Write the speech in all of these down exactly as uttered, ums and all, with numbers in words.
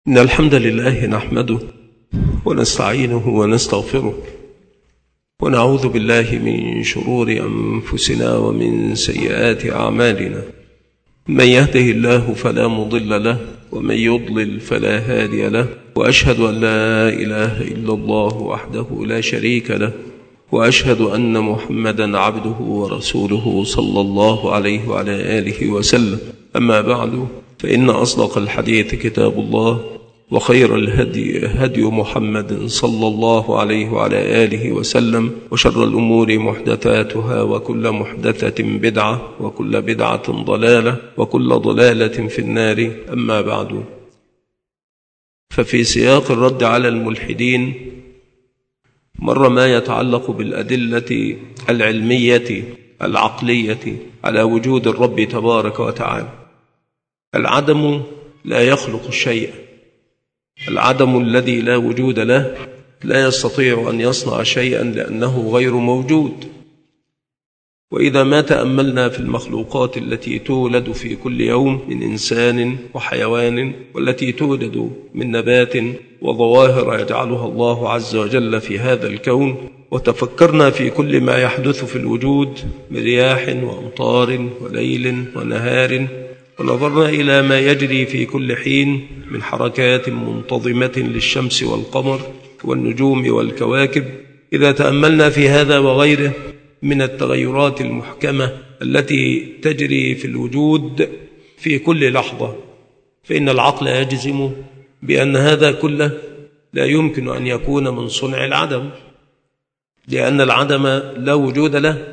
إن الحمد لله نحمده ونستعينه ونستغفره ونعوذ بالله من شرور أنفسنا ومن سيئات أعمالنا. من يهده الله فلا مضل له ومن يضلل فلا هادي له، وأشهد أن لا إله إلا الله وحده لا شريك له، وأشهد أن محمدا عبده ورسوله صلى الله عليه وعلى آله وسلم. أما بعد، فإن أصدق الحديث كتاب الله، وخير الهدي هدي محمد صلى الله عليه وعلى آله وسلم، وشر الأمور محدثاتها، وكل محدثة بدعة، وكل بدعة ضلالة، وكل ضلالة في النار. أما بعد، ففي سياق الرد على الملحدين مر ما يتعلق بالأدلة العلمية العقلية على وجود الرب تبارك وتعالى. العدم لا يخلق الشيء، العدم الذي لا وجود له لا يستطيع أن يصنع شيئا لأنه غير موجود. وإذا ما تأملنا في المخلوقات التي تولد في كل يوم من إنسان وحيوان، والتي تولد من نبات وظواهر يجعلها الله عز وجل في هذا الكون، وتفكرنا في كل ما يحدث في الوجود من رياح وأمطار وليل ونهار، ونظرنا إلى ما يجري في كل حين من حركات منتظمة للشمس والقمر والنجوم والكواكب، إذا تأملنا في هذا وغيره من التغيرات المحكمة التي تجري في الوجود في كل لحظة، فإن العقل يجزم بأن هذا كله لا يمكن أن يكون من صنع العدم، لأن العدم لا وجود له،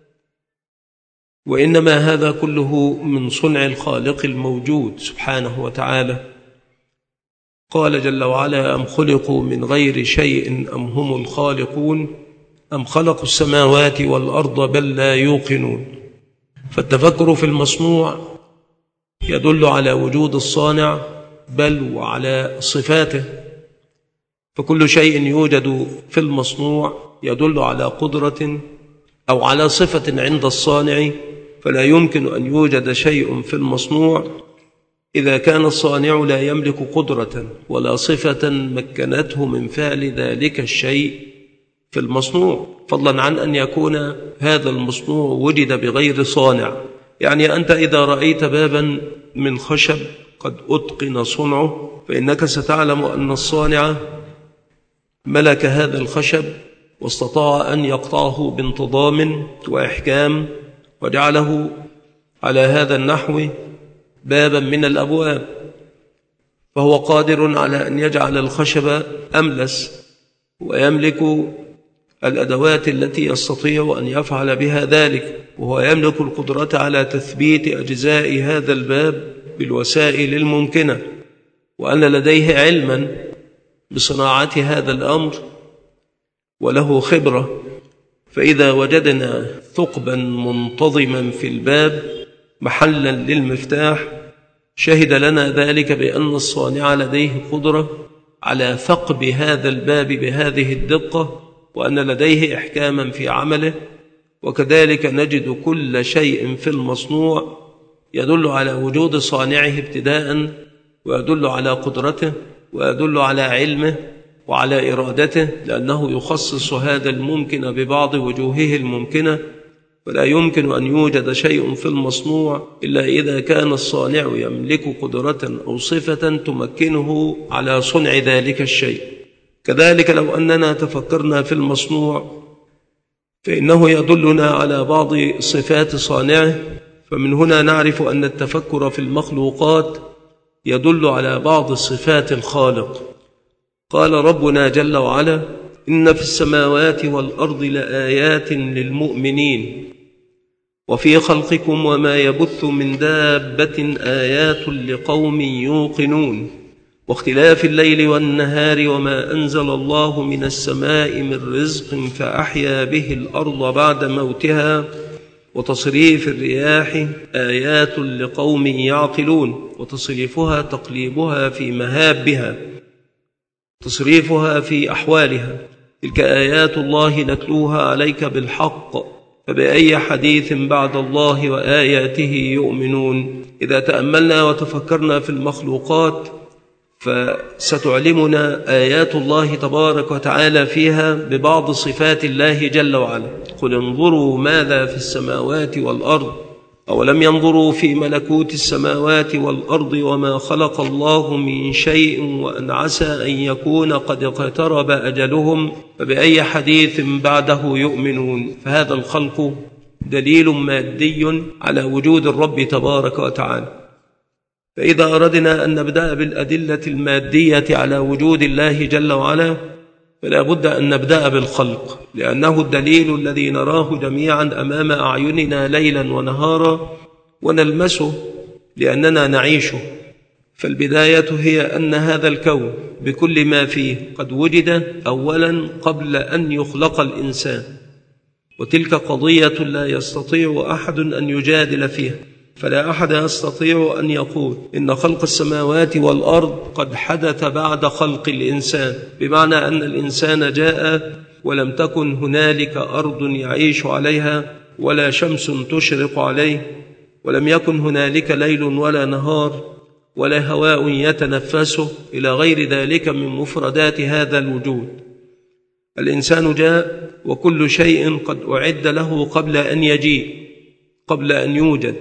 وإنما هذا كله من صنع الخالق الموجود سبحانه وتعالى. قال جل وعلا: أم خلقوا من غير شيء أم هم الخالقون أم خلقوا السماوات والأرض بل لا يوقنون. فالتفكر في المصنوع يدل على وجود الصانع بل وعلى صفاته، فكل شيء يوجد في المصنوع يدل على قدرة أو على صفة عند الصانع، فلا يمكن أن يوجد شيء في المصنوع إذا كان الصانع لا يملك قدرة ولا صفة مكنته من فعل ذلك الشيء في المصنوع، فضلا عن أن يكون هذا المصنوع وجد بغير صانع. يعني أنت إذا رأيت بابا من خشب قد أتقن صنعه، فإنك ستعلم أن الصانع ملك هذا الخشب واستطاع أن يقطعه بانتظام وإحكام، وجعله على هذا النحو بابا من الأبواب، فهو قادر على أن يجعل الخشب أملس، ويملك الأدوات التي يستطيع أن يفعل بها ذلك، وهو يملك القدرة على تثبيت أجزاء هذا الباب بالوسائل الممكنة، وأن لديه علما بصناعة هذا الأمر وله خبرة. فإذا وجدنا ثقبا منتظما في الباب محلا للمفتاح، شهد لنا ذلك بأن الصانع لديه قدرة على ثقب هذا الباب بهذه الدقة، وأن لديه إحكاما في عمله. وكذلك نجد كل شيء في المصنوع يدل على وجود صانعه ابتداء، ويدل على قدرته، ويدل على علمه وعلى إرادته، لأنه يخصص هذا الممكن ببعض وجوهه الممكنة. فلا يمكن أن يوجد شيء في المصنوع إلا إذا كان الصانع يملك قدرة أو صفة تمكنه على صنع ذلك الشيء. كذلك لو أننا تفكرنا في المصنوع فإنه يدلنا على بعض صفات صانعه، فمن هنا نعرف أن التفكر في المخلوقات يدل على بعض صفات الخالق. قال ربنا جل وعلا: إن في السماوات والأرض لآيات للمؤمنين وفي خلقكم وما يبث من دابة آيات لقوم يوقنون واختلاف الليل والنهار وما أنزل الله من السماء من رزق فأحيا به الأرض بعد موتها وتصريف الرياح آيات لقوم يعقلون. وتصريفها تقليبها في مهابها، تصريفها في أحوالها. تلك آيات الله نتلوها عليك بالحق، فبأي حديث بعد الله وآياته يؤمنون. إذا تأملنا وتفكرنا في المخلوقات فستعلمنا آيات الله تبارك وتعالى فيها ببعض صفات الله جل وعلا. قل انظروا ماذا في السماوات والأرض أولم ينظروا في ملكوت السماوات والأرض وما خلق الله من شيء وأن عسى أن يكون قد اقترب أجلهم فبأي حديث بعده يؤمنون. فهذا الخلق دليل مادي على وجود الرب تبارك وتعالى. فإذا أردنا أن نبدأ بالأدلة المادية على وجود الله جل وعلا فلا بد أن نبدأ بالخلق، لأنه الدليل الذي نراه جميعا أمام أعيننا ليلا ونهارا ونلمسه لأننا نعيشه. فالبداية هي أن هذا الكون بكل ما فيه قد وجد أولا قبل أن يخلق الإنسان، وتلك قضية لا يستطيع أحد أن يجادل فيها. فلا أحد يستطيع أن يقول إن خلق السماوات والأرض قد حدث بعد خلق الإنسان، بمعنى أن الإنسان جاء ولم تكن هنالك أرض يعيش عليها ولا شمس تشرق عليه، ولم يكن هنالك ليل ولا نهار ولا هواء يتنفسه إلى غير ذلك من مفردات هذا الوجود. الإنسان جاء وكل شيء قد أعد له قبل أن يجيء، قبل أن يوجد.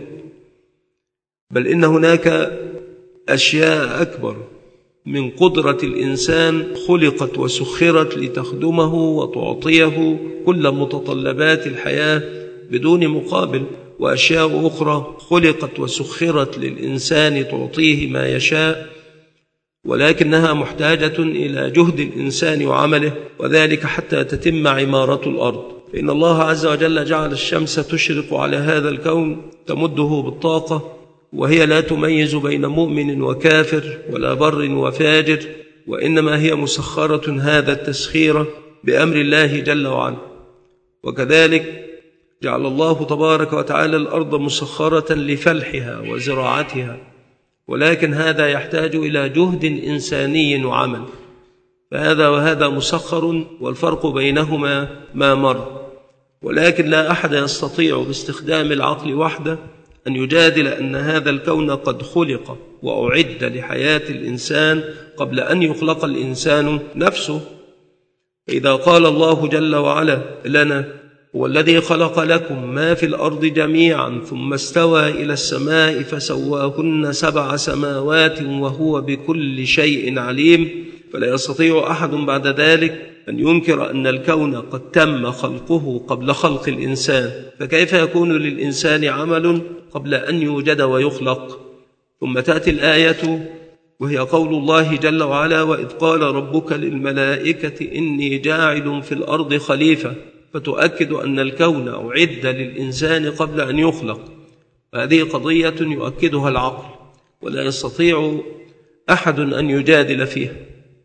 بل إن هناك أشياء أكبر من قدرة الإنسان خلقت وسخرت لتخدمه وتعطيه كل متطلبات الحياة بدون مقابل، وأشياء أخرى خلقت وسخرت للإنسان تعطيه ما يشاء، ولكنها محتاجة إلى جهد الإنسان وعمله، وذلك حتى تتم عمارة الأرض. فإن الله عز وجل جعل الشمس تشرق على هذا الكون تمده بالطاقة، وهي لا تميز بين مؤمن وكافر ولا بر وفاجر، وإنما هي مسخرة هذا التسخير بأمر الله جل وعلا. وكذلك جعل الله تبارك وتعالى الأرض مسخرة لفلحها وزراعتها، ولكن هذا يحتاج إلى جهد إنساني وعمل. فهذا وهذا مسخر، والفرق بينهما ما مر. ولكن لا أحد يستطيع باستخدام العقل وحده أن يجادل أن هذا الكون قد خلق وأعد لحياة الإنسان قبل أن يخلق الإنسان نفسه. إذا قال الله جل وعلا لنا هو الذي خلق لكم ما في الأرض جميعا ثم استوى إلى السماء فسواهن سبع سماوات وهو بكل شيء عليم، فلا يستطيع أحد بعد ذلك أن ينكر أن الكون قد تم خلقه قبل خلق الإنسان. فكيف يكون للإنسان عمل قبل أن يوجد ويخلق؟ ثم تأتي الآية وهي قول الله جل وعلا وإذ قال ربك للملائكة إني جاعل في الأرض خليفة، فتؤكد أن الكون أعد للإنسان قبل أن يخلق. هذه قضية يؤكدها العقل ولا يستطيع أحد أن يجادل فيها.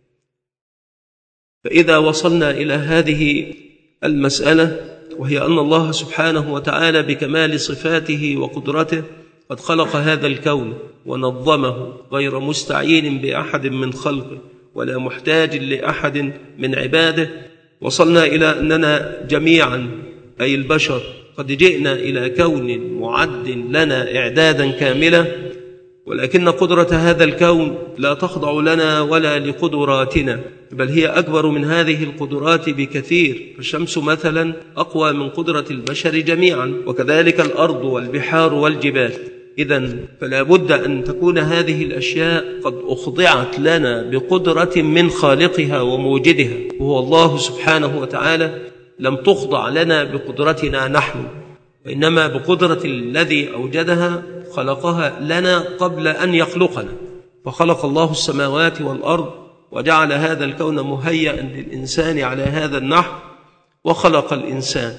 فإذا وصلنا إلى هذه المسألة، وهي أن الله سبحانه وتعالى بكمال صفاته وقدرته قد خلق هذا الكون ونظمه غير مستعين بأحد من خلقه ولا محتاج لأحد من عباده، وصلنا إلى أننا جميعا أي البشر قد جئنا إلى كون معد لنا إعدادا كاملا، ولكن قدرة هذا الكون لا تخضع لنا ولا لقدراتنا، بل هي أكبر من هذه القدرات بكثير. فالشمس مثلا أقوى من قدرة البشر جميعا، وكذلك الأرض والبحار والجبال. إذن فلا بد أن تكون هذه الأشياء قد أخضعت لنا بقدرة من خالقها وموجدها، وهو الله سبحانه وتعالى. لم تخضع لنا بقدرتنا نحن، وإنما بقدرة الذي أوجدها خلقها لنا قبل أن يخلقنا. فخلق الله السماوات والأرض وجعل هذا الكون مهيئا للإنسان على هذا النحو، وخلق الإنسان.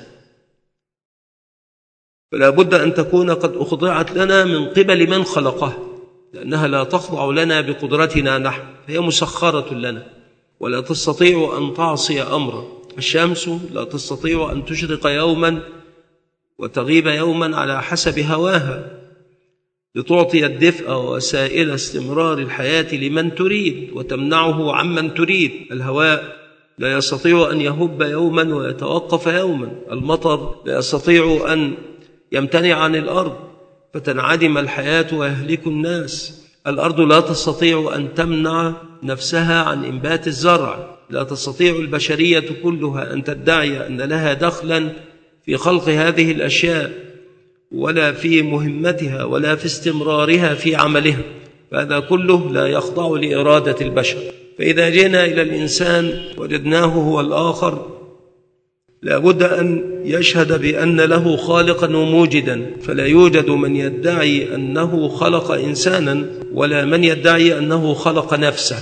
فلا بد أن تكون قد أخضعت لنا من قبل من خلقها، لأنها لا تخضع لنا بقدرتنا نحن، فهي مسخرة لنا ولا تستطيع أن تعصي أمرا. الشمس لا تستطيع أن تشرق يوما وتغيب يوما على حسب هواها لتعطي الدفء ووسائل استمرار الحياة لمن تريد وتمنعه عمن تريد. الهواء لا يستطيع أن يهب يوما ويتوقف يوما، المطر لا يستطيع أن يمتنع عن الأرض فتنعدم الحياة ويهلك الناس، الأرض لا تستطيع أن تمنع نفسها عن إنبات الزرع، لا تستطيع البشرية كلها أن تدعي أن لها دخلا في خلق هذه الأشياء ولا في مهمتها ولا في استمرارها في عملها، فهذا كله لا يخضع لإرادة البشر. فإذا جئنا إلى الإنسان وجدناه هو الآخر، لا بد أن يشهد بأن له خالقا وموجدا، فلا يوجد من يدعي أنه خلق إنسانا ولا من يدعي أنه خلق نفسه.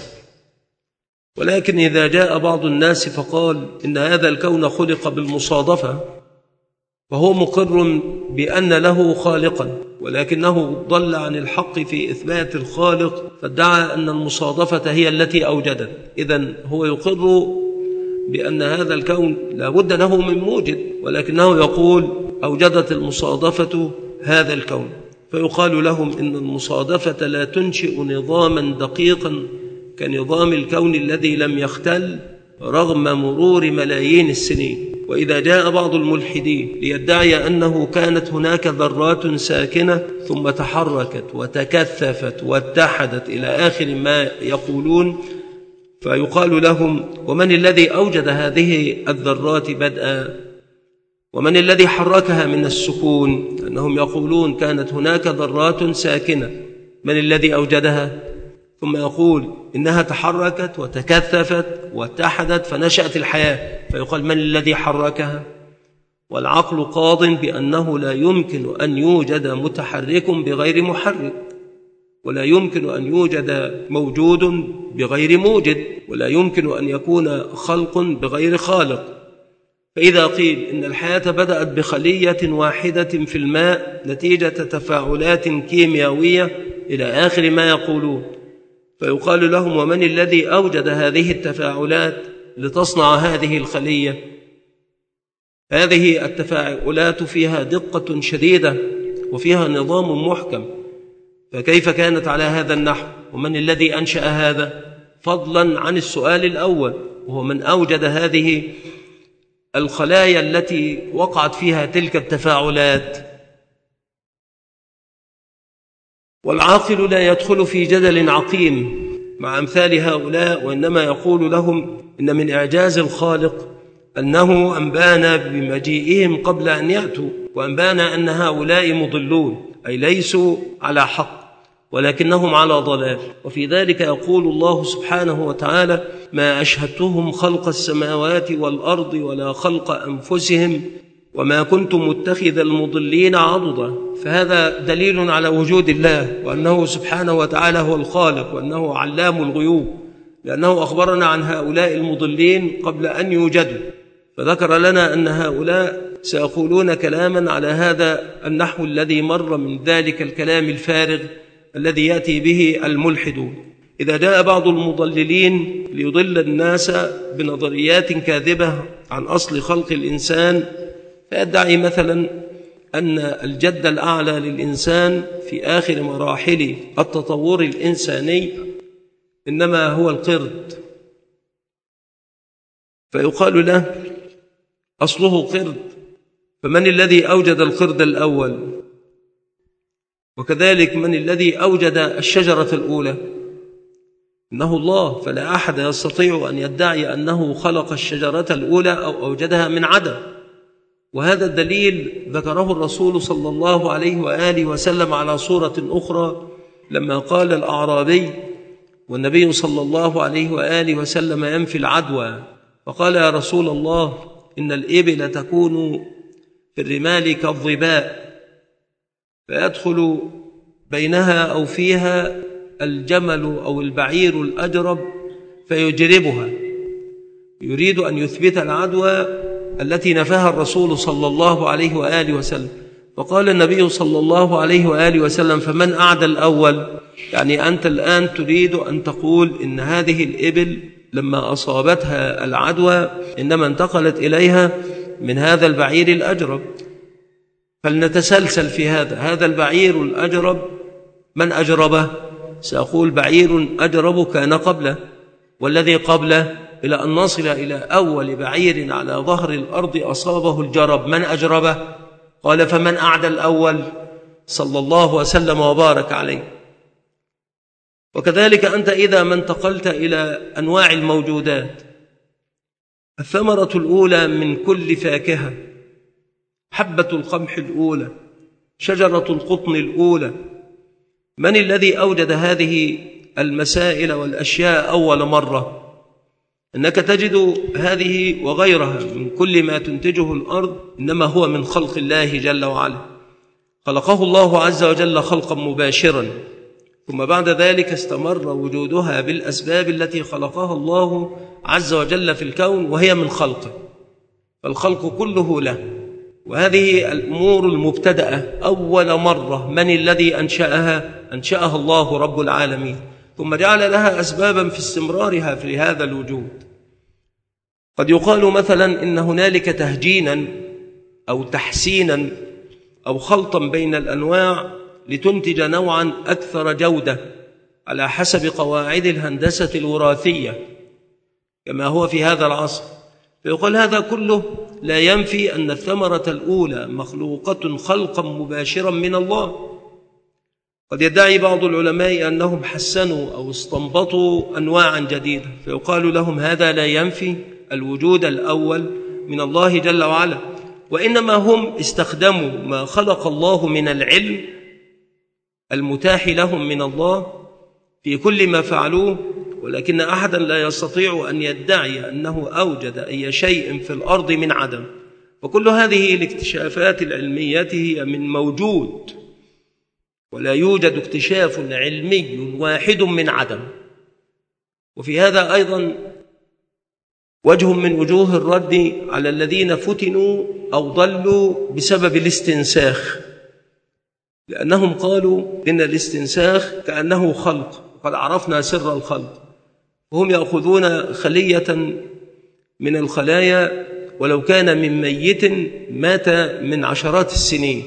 ولكن إذا جاء بعض الناس فقال إن هذا الكون خلق بالمصادفة، فهو مقر بأن له خالقا، ولكنه ضل عن الحق في إثبات الخالق فادعى أن المصادفة هي التي أوجدت. إذن هو يقر بأن هذا الكون لا بد له من موجد، ولكنه يقول أوجدت المصادفة هذا الكون. فيقال لهم إن المصادفة لا تنشئ نظاما دقيقا كنظام الكون الذي لم يختل رغم مرور ملايين السنين. وإذا جاء بعض الملحدين ليدعي أنه كانت هناك ذرات ساكنة ثم تحركت وتكثفت واتحدت إلى آخر ما يقولون، فيقال لهم ومن الذي أوجد هذه الذرات بدءا؟ ومن الذي حركها من السكون؟ أنهم يقولون كانت هناك ذرات ساكنة، من الذي أوجدها؟ ثم يقول إنها تحركت وتكثفت واتحدت فنشأت الحياة، فيقال من الذي حركها؟ والعقل قاض بأنه لا يمكن أن يوجد متحرك بغير محرك، ولا يمكن أن يوجد موجود بغير موجد، ولا يمكن أن يكون خلق بغير خالق. فإذا قيل إن الحياة بدأت بخلية واحدة في الماء نتيجة تفاعلات كيميائية إلى آخر ما يقولون، فيقال لهم ومن الذي أوجد هذه التفاعلات لتصنع هذه الخلية؟ هذه التفاعلات فيها دقة شديدة وفيها نظام محكم، فكيف كانت على هذا النحو؟ ومن الذي أنشأ هذا؟ فضلا عن السؤال الأول وهو من أوجد هذه الخلايا التي وقعت فيها تلك التفاعلات. والعاقل لا يدخل في جدل عقيم مع أمثال هؤلاء، وإنما يقول لهم إن من إعجاز الخالق أنه أنبانا بمجيئهم قبل أن يأتوا، وأنبانا أن هؤلاء مضلون، أي ليسوا على حق ولكنهم على ضلال. وفي ذلك يقول الله سبحانه وتعالى ما أشهدتهم خلق السماوات والأرض ولا خلق أنفسهم وما كنت متخذ المضلين عضدا. فهذا دليل على وجود الله وأنه سبحانه وتعالى هو الخالق وأنه علام الغيوب، لأنه أخبرنا عن هؤلاء المضلين قبل أن يوجدوا، فذكر لنا أن هؤلاء سيقولون كلاما على هذا النحو الذي مر من ذلك الكلام الفارغ الذي يأتي به الملحدون. إذا جاء بعض المضللين ليضل الناس بنظريات كاذبة عن أصل خلق الإنسان، فيدعي مثلا أن الجد الأعلى للإنسان في آخر مراحل التطور الإنساني إنما هو القرد، فيقال له أصله قرد، فمن الذي أوجد القرد الأول؟ وكذلك من الذي أوجد الشجرة الأولى؟ إنه الله، فلا أحد يستطيع أن يدعي أنه خلق الشجرة الأولى أو أوجدها من عدم. وهذا الدليل ذكره الرسول صلى الله عليه وآله وسلم على صورة أخرى لما قال الأعرابي والنبي صلى الله عليه وآله وسلم ينفي العدوى، فقال يا رسول الله إن الإبل تكون في الرمال كالظباء فيدخل بينها أو فيها الجمل أو البعير الأجرب فيجربها، يريد أن يثبت العدوى التي نفاها الرسول صلى الله عليه وآله وسلم. فقال النبي صلى الله عليه وآله وسلم فمن أعدى الأول؟ يعني أنت الآن تريد أن تقول إن هذه الإبل لما أصابتها العدوى إنما انتقلت إليها من هذا البعير الأجرب، فلنتسلسل في هذا. هذا البعير الأجرب من أجربه؟ سأقول بعير أجرب كان قبله، والذي قبله إلى أن نصل إلى أول بعير على ظهر الأرض أصابه الجرب، من أجربه؟ قال فمن أعدى الأول؟ صلى الله وسلم وبارك عليه. وكذلك أنت إذا ما انتقلت إلى أنواع الموجودات، الثمرة الأولى من كل فاكهة، حبة القمح الأولى، شجرة القطن الأولى، من الذي أوجد هذه المسائل والأشياء أول مرة؟ إنك تجد هذه وغيرها من كل ما تنتجه الأرض إنما هو من خلق الله جل وعلا، خلقه الله عز وجل خلقا مباشرا، ثم بعد ذلك استمر وجودها بالأسباب التي خلقها الله عز وجل في الكون وهي من خلقه، فالخلق كله له. وهذه الأمور المبتدأة أول مرة من الذي أنشأها؟ أنشأها الله رب العالمين، ثم جعل لها أسبابا في استمرارها في هذا الوجود. قد يقال مثلا إن هنالك تهجينا أو تحسينا أو خلطا بين الأنواع لتنتج نوعا أكثر جودة على حسب قواعد الهندسة الوراثية كما هو في هذا العصر، فيقول هذا كله لا ينفي أن الثمرة الأولى مخلوقة خلقا مباشرا من الله. قد يدعي بعض العلماء أنهم حسنوا أو استنبطوا أنواعا جديدة، فيقال لهم هذا لا ينفي الوجود الأول من الله جل وعلا، وإنما هم استخدموا ما خلق الله من العلم المتاح لهم من الله في كل ما فعلوه، ولكن أحدا لا يستطيع أن يدعي أنه أوجد أي شيء في الأرض من عدم. وكل هذه الاكتشافات العلمية هي من موجود، ولا يوجد اكتشاف علمي واحد من عدم. وفي هذا أيضا وجه من وجوه الرد على الذين فتنوا أو ضلوا بسبب الاستنساخ، لأنهم قالوا إن الاستنساخ كأنه خلق، وقد عرفنا سر الخلق، وهم يأخذون خلية من الخلايا ولو كان من ميت مات من عشرات السنين،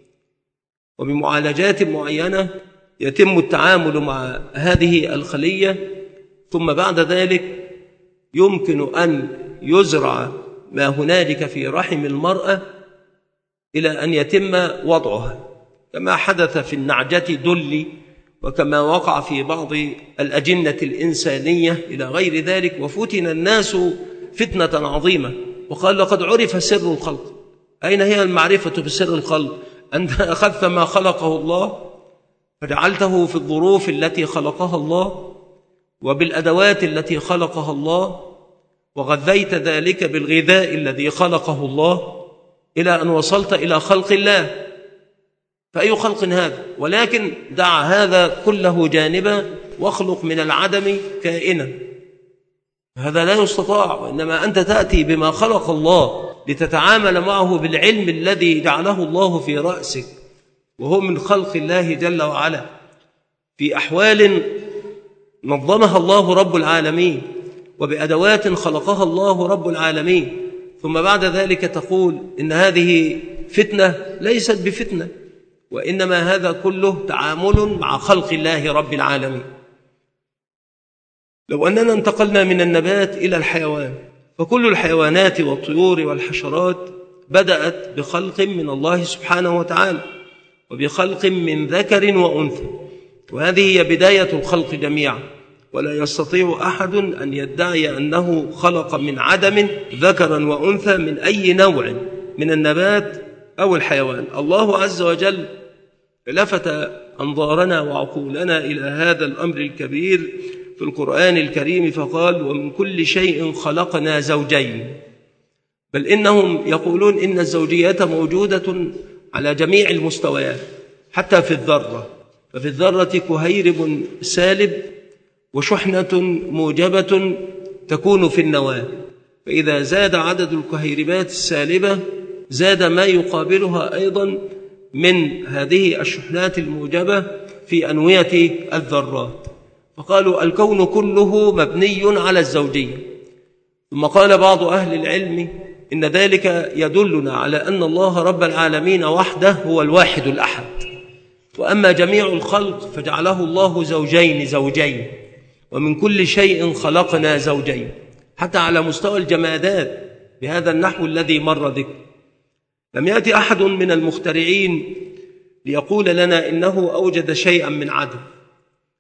وبمعالجات معينة يتم التعامل مع هذه الخلية، ثم بعد ذلك يمكن أن يزرع ما هنالك في رحم المرأة إلى أن يتم وضعها، كما حدث في النعجة دلي، وكما وقع في بعض الأجنة الإنسانية إلى غير ذلك. وفتن الناس فتنة عظيمة، وقال لقد عرف سر الخلق. أين هي المعرفة بسر الخلق؟ أنت أخذت ما خلقه الله فجعلته في الظروف التي خلقها الله وبالأدوات التي خلقها الله، وغذيت ذلك بالغذاء الذي خلقه الله إلى أن وصلت إلى خلق الله. فأي خلق هذا؟ ولكن دع هذا كله جانبا واخلق من العدم كائنا، هذا لا يستطاع، وإنما أنت تأتي بما خلق الله لتتعامل معه بالعلم الذي جعله الله في رأسك، وهو من خلق الله جل وعلا في أحوال نظمها الله رب العالمين وبأدوات خلقها الله رب العالمين، ثم بعد ذلك تقول إن هذه فتنة. ليست بفتنة، وإنما هذا كله تعامل مع خلق الله رب العالمين. لو أننا انتقلنا من النبات إلى الحيوان، فكل الحيوانات والطيور والحشرات بدأت بخلق من الله سبحانه وتعالى، وبخلق من ذكر وأنثى، وهذه هي بداية الخلق جميعا، ولا يستطيع أحد أن يدعي أنه خلق من عدم ذكرا وأنثى من أي نوع من النبات أو الحيوان. الله عز وجل لفت أنظارنا وعقولنا إلى هذا الأمر الكبير في القرآن الكريم فقال ومن كل شيء خلقنا زوجين، بل إنهم يقولون إن الزوجية موجودة على جميع المستويات حتى في الذرة، ففي الذرة كهيرب سالب وشحنة موجبة تكون في النواة، فإذا زاد عدد الكهيربات السالبة زاد ما يقابلها أيضا من هذه الشحنات الموجبة في أنوية الذرات، فقالوا الكون كله مبني على الزوجية. ثم قال بعض أهل العلم إن ذلك يدلنا على أن الله رب العالمين وحده هو الواحد الأحد، وأما جميع الخلق فجعله الله زوجين زوجين، ومن كل شيء خلقنا زوجين، حتى على مستوى الجمادات بهذا النحو الذي مر ذكر. لم يأتي أحد من المخترعين ليقول لنا إنه أوجد شيئا من عدم،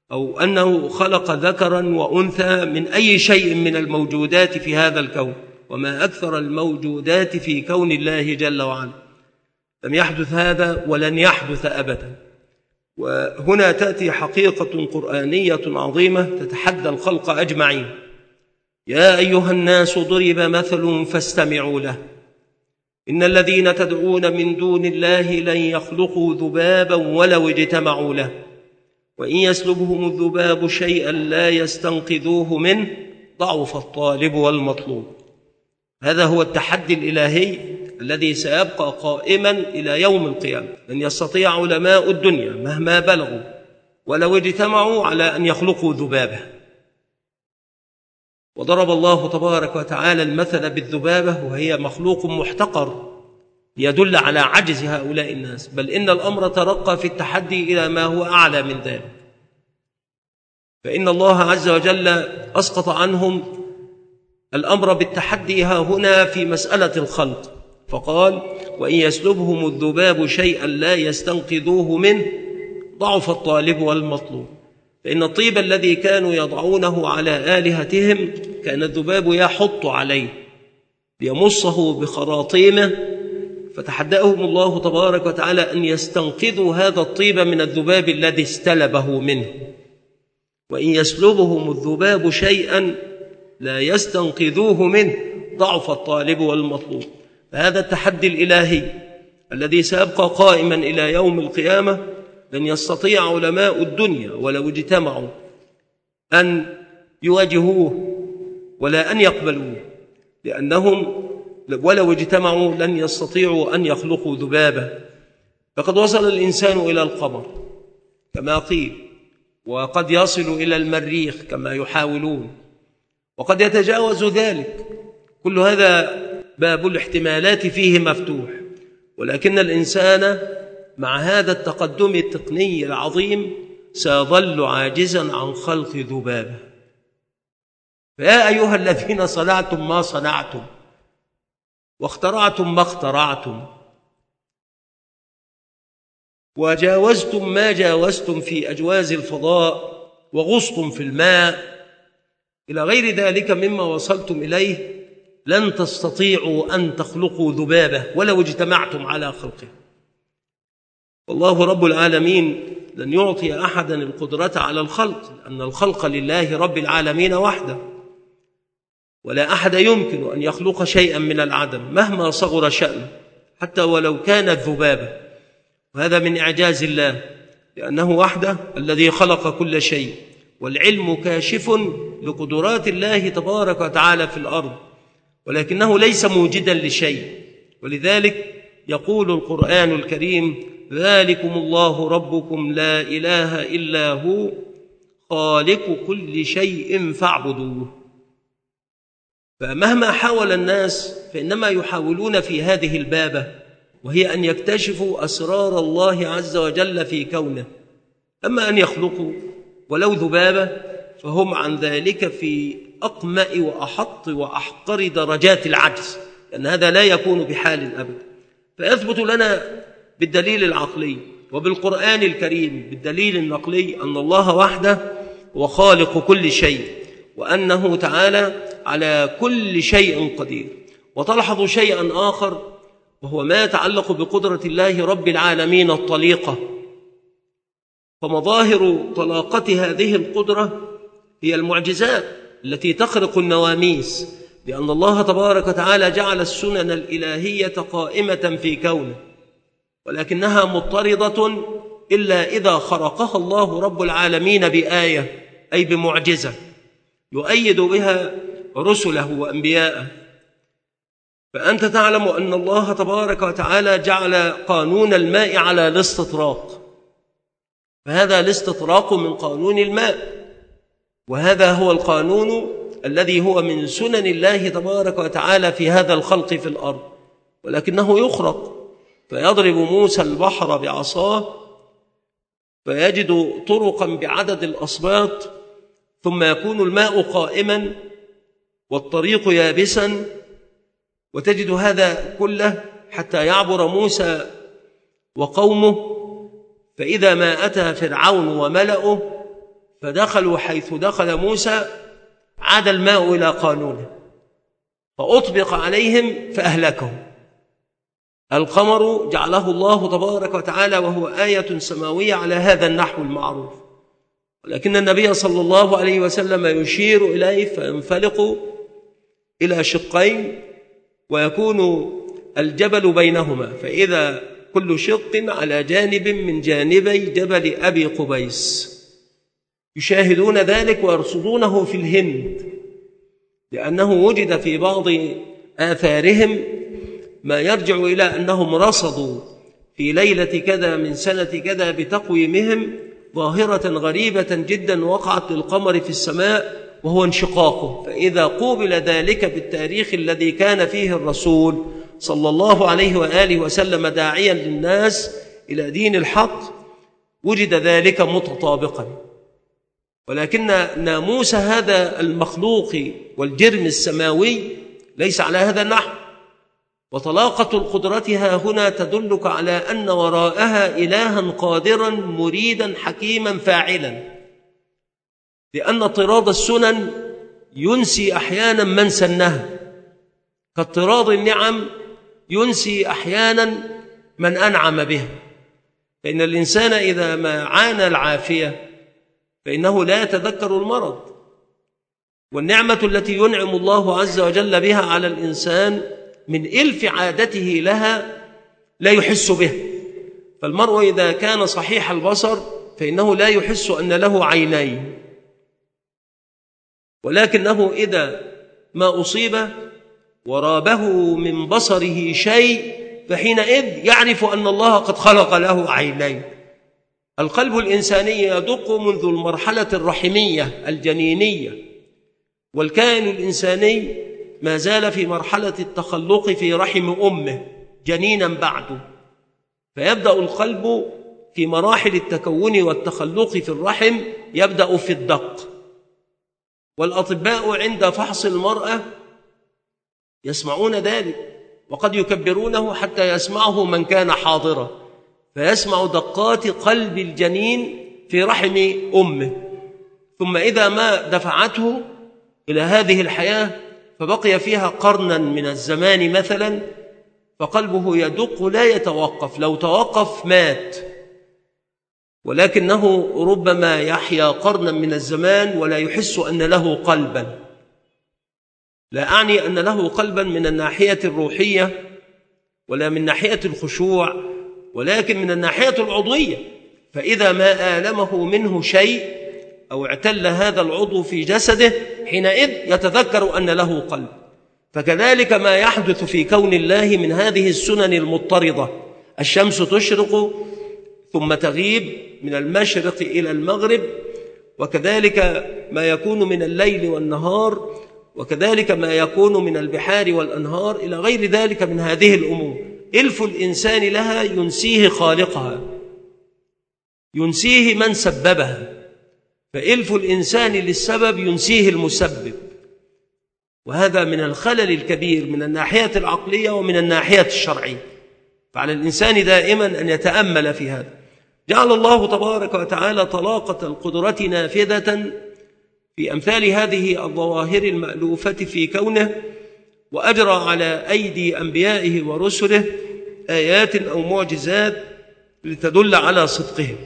أو أنه خلق ذكرا وأنثى من أي شيء من الموجودات في هذا الكون، وما أكثر الموجودات في كون الله جل وعلا. لم يحدث هذا ولن يحدث أبدا. وهنا تأتي حقيقة قرآنية عظيمة تتحدى الخلق أجمعين. يا أيها الناس ضرب مثل فاستمعوا له إن الذين تدعون من دون الله لن يخلقوا ذبابا ولو اجتمعوا له وإن يسلبهم الذباب شيئا لا يستنقذوه منه ضعف الطالب والمطلوب. هذا هو التحدي الإلهي الذي سيبقى قائما إلى يوم القيامة. لن يستطيع علماء الدنيا مهما بلغوا ولو اجتمعوا على أن يخلقوا ذبابة. وضرب الله تبارك وتعالى المثل بالذبابة وهي مخلوق محتقر يدل على عجز هؤلاء الناس، بل إن الأمر ترقى في التحدي إلى ما هو أعلى من ذلك. فإن الله عز وجل أسقط عنهم الأمر بالتحدي ها هنا في مسألة الخلق، فقال وإن يسلبهم الذباب شيئا لا يستنقذوه منه ضعف الطالب والمطلوب. فإن الطيب الذي كانوا يضعونه على آلهتهم كان الذباب يحط عليه ليمصه بخراطيمه، فتحدأهم الله تبارك وتعالى أن يستنقذوا هذا الطيب من الذباب الذي استلبه منه. وإن يسلبهم الذباب شيئا لا يستنقذوه منه ضعف الطالب والمطلوب. فهذا التحدي الإلهي الذي سيبقى قائما إلى يوم القيامة لن يستطيع علماء الدنيا ولو اجتمعوا أن يواجهوه ولا أن يقبلوه، لأنهم ولو اجتمعوا لن يستطيعوا أن يخلقوا ذبابة. فقد وصل الإنسان إلى القمر كما قيل، وقد يصل إلى المريخ كما يحاولون، وقد يتجاوز ذلك. كل هذا باب الاحتمالات فيه مفتوح، ولكن الإنسان مع هذا التقدم التقني العظيم سيظل عاجزا عن خلق ذبابة. فيا أيها الذين صنعتم ما صنعتم واخترعتم ما اخترعتم وجاوزتم ما جاوزتم في أجواز الفضاء وغصتم في الماء إلى غير ذلك مما وصلتم إليه، لن تستطيعوا أن تخلقوا ذبابة ولو اجتمعتم على خلقه. والله رب العالمين لن يعطي أحدا القدرة على الخلق، لأن الخلق لله رب العالمين وحده، ولا أحد يمكن أن يخلق شيئا من العدم مهما صغر شأنه حتى ولو كانت ذبابة. وهذا من إعجاز الله، لأنه وحده الذي خلق كل شيء، والعلم كاشف لقدرات الله تبارك وتعالى في الأرض، ولكنه ليس موجدا لشيء. ولذلك يقول القرآن الكريم ذلكم الله ربكم لا إله إلا هو خالق كل شيء فاعبدوه. فمهما حاول الناس فإنما يحاولون في هذه البابة، وهي أن يكتشفوا أسرار الله عز وجل في كونه. أما أن يخلقوا ولو ذبابة فهم عن ذلك في أقمأ وأحط وأحقر درجات العجز، لأن هذا لا يكون بحال أبدا. فيثبت لنا بالدليل العقلي وبالقرآن الكريم بالدليل النقلي أن الله وحده هو خالق كل شيء، وأنه تعالى على كل شيء قدير. وتلحظ شيئا آخر وهو ما يتعلق بقدرة الله رب العالمين الطليقة. فمظاهر طلاقة هذه القدرة هي المعجزات التي تخرق النواميس، لأن الله تبارك وتعالى جعل السنن الإلهية قائمة في كونه، ولكنها مضطردة إلا إذا خرقها الله رب العالمين بآية أي بمعجزة يؤيد بها رسله وأنبياءه. فأنت تعلم أن الله تبارك وتعالى جعل قانون الماء على الاستطراق، فهذا الاستطراق من قانون الماء، وهذا هو القانون الذي هو من سنن الله تبارك وتعالى في هذا الخلق في الأرض، ولكنه يخرق. فيضرب موسى البحر بعصاه فيجد طرقا بعدد الأصباط، ثم يكون الماء قائما والطريق يابسا، وتجد هذا كله حتى يعبر موسى وقومه. فإذا ما أتى فرعون وملأه فدخلوا حيث دخل موسى عاد الماء إلى قانونه فأطبق عليهم فأهلكهم. القمر جعله الله تبارك وتعالى وهو آية سماوية على هذا النحو المعروف، ولكن النبي صلى الله عليه وسلم يشير إليه فينفلق إلى شقين ويكون الجبل بينهما، فإذا كل شق على جانب من جانبي جبل أبي قبيس. يشاهدون ذلك ويرصدونه في الهند، لأنه وجد في بعض آثارهم ما يرجع إلى أنهم رصدوا في ليلة كذا من سنة كذا بتقويمهم ظاهرة غريبة جدا وقعت للقمر في السماء وهو انشقاقه، فإذا قوبل ذلك بالتاريخ الذي كان فيه الرسول صلى الله عليه وآله وسلم داعيا للناس إلى دين الحق وجد ذلك متطابقا. ولكن ناموس هذا المخلوق والجرم السماوي ليس على هذا النحو، وطلاقة قدرتها هنا تدلك على أن وراءها إلها قادرا مريدا حكيما فاعلا، لأن اضطراد السنن ينسي أحيانا من سنها، كاضطراد النعم ينسي أحيانا من أنعم بها. فإن الإنسان إذا ما عانى العافية فإنه لا يتذكر المرض، والنعمة التي ينعم الله عز وجل بها على الإنسان من إلف عادته لها لا يحس به. فالمرء إذا كان صحيح البصر فإنه لا يحس أن له عينين، ولكنه إذا ما أصيب ورابه من بصره شيء فحينئذ يعرف أن الله قد خلق له عينين. القلب الإنساني يدق منذ المرحلة الرحمية الجنينية، والكائن الإنساني ما زال في مرحلة التخلق في رحم أمه جنينا بعده، فيبدأ القلب في مراحل التكون والتخلق في الرحم يبدأ في الدق. والأطباء عند فحص المرأة يسمعون ذلك، وقد يكبرونه حتى يسمعه من كان حاضرا، فيسمع دقات قلب الجنين في رحم أمه. ثم إذا ما دفعته إلى هذه الحياة فبقي فيها قرنا من الزمان مثلا، فقلبه يدق لا يتوقف، لو توقف مات، ولكنه ربما يحيا قرنا من الزمان ولا يحس أن له قلبا. لا أعني أن له قلبا من الناحية الروحية ولا من ناحية الخشوع، ولكن من الناحية العضوية، فإذا ما آلمه منه شيء أو اعتل هذا العضو في جسده حينئذ يتذكر أن له قلب. فكذلك ما يحدث في كون الله من هذه السنن المضطردة، الشمس تشرق ثم تغيب من المشرق إلى المغرب، وكذلك ما يكون من الليل والنهار، وكذلك ما يكون من البحار والأنهار إلى غير ذلك من هذه الأمور. إلف الإنسان لها ينسيه خالقها، ينسيه من سببها، فإلف الإنسان للسبب ينسيه المسبب، وهذا من الخلل الكبير من الناحية العقلية ومن الناحية الشرعية. فعلى الإنسان دائما أن يتأمل في هذا. جعل الله تبارك وتعالى طلاقة القدرة نافذة في أمثال هذه الظواهر المألوفة في كونه، وأجرى على أيدي أنبيائه ورسله آيات أو معجزات لتدل على صدقهم.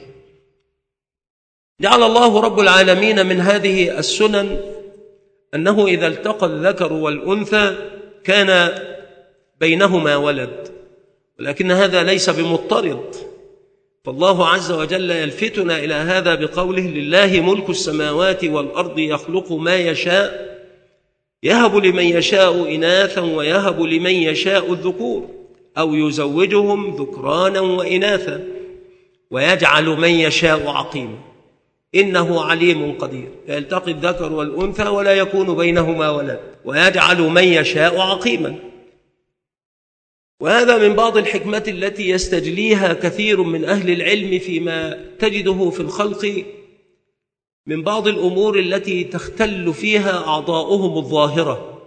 جعل الله رب العالمين من هذه السنن أنه إذا التقى الذكر والأنثى كان بينهما ولد، ولكن هذا ليس بمضطرد، فالله عز وجل يلفتنا إلى هذا بقوله: لله ملك السماوات والأرض يخلق ما يشاء يهب لمن يشاء إناثا ويهب لمن يشاء الذكور أو يزوجهم ذكرانا وإناثا ويجعل من يشاء عقيما إنه عليم قدير. فيلتقي الذكر والأنثى ولا يكون بينهما ولد، ويجعل من يشاء عقيما. وهذا من بعض الحكمة التي يستجليها كثير من أهل العلم فيما تجده في الخلق من بعض الأمور التي تختل فيها أعضاؤهم الظاهرة.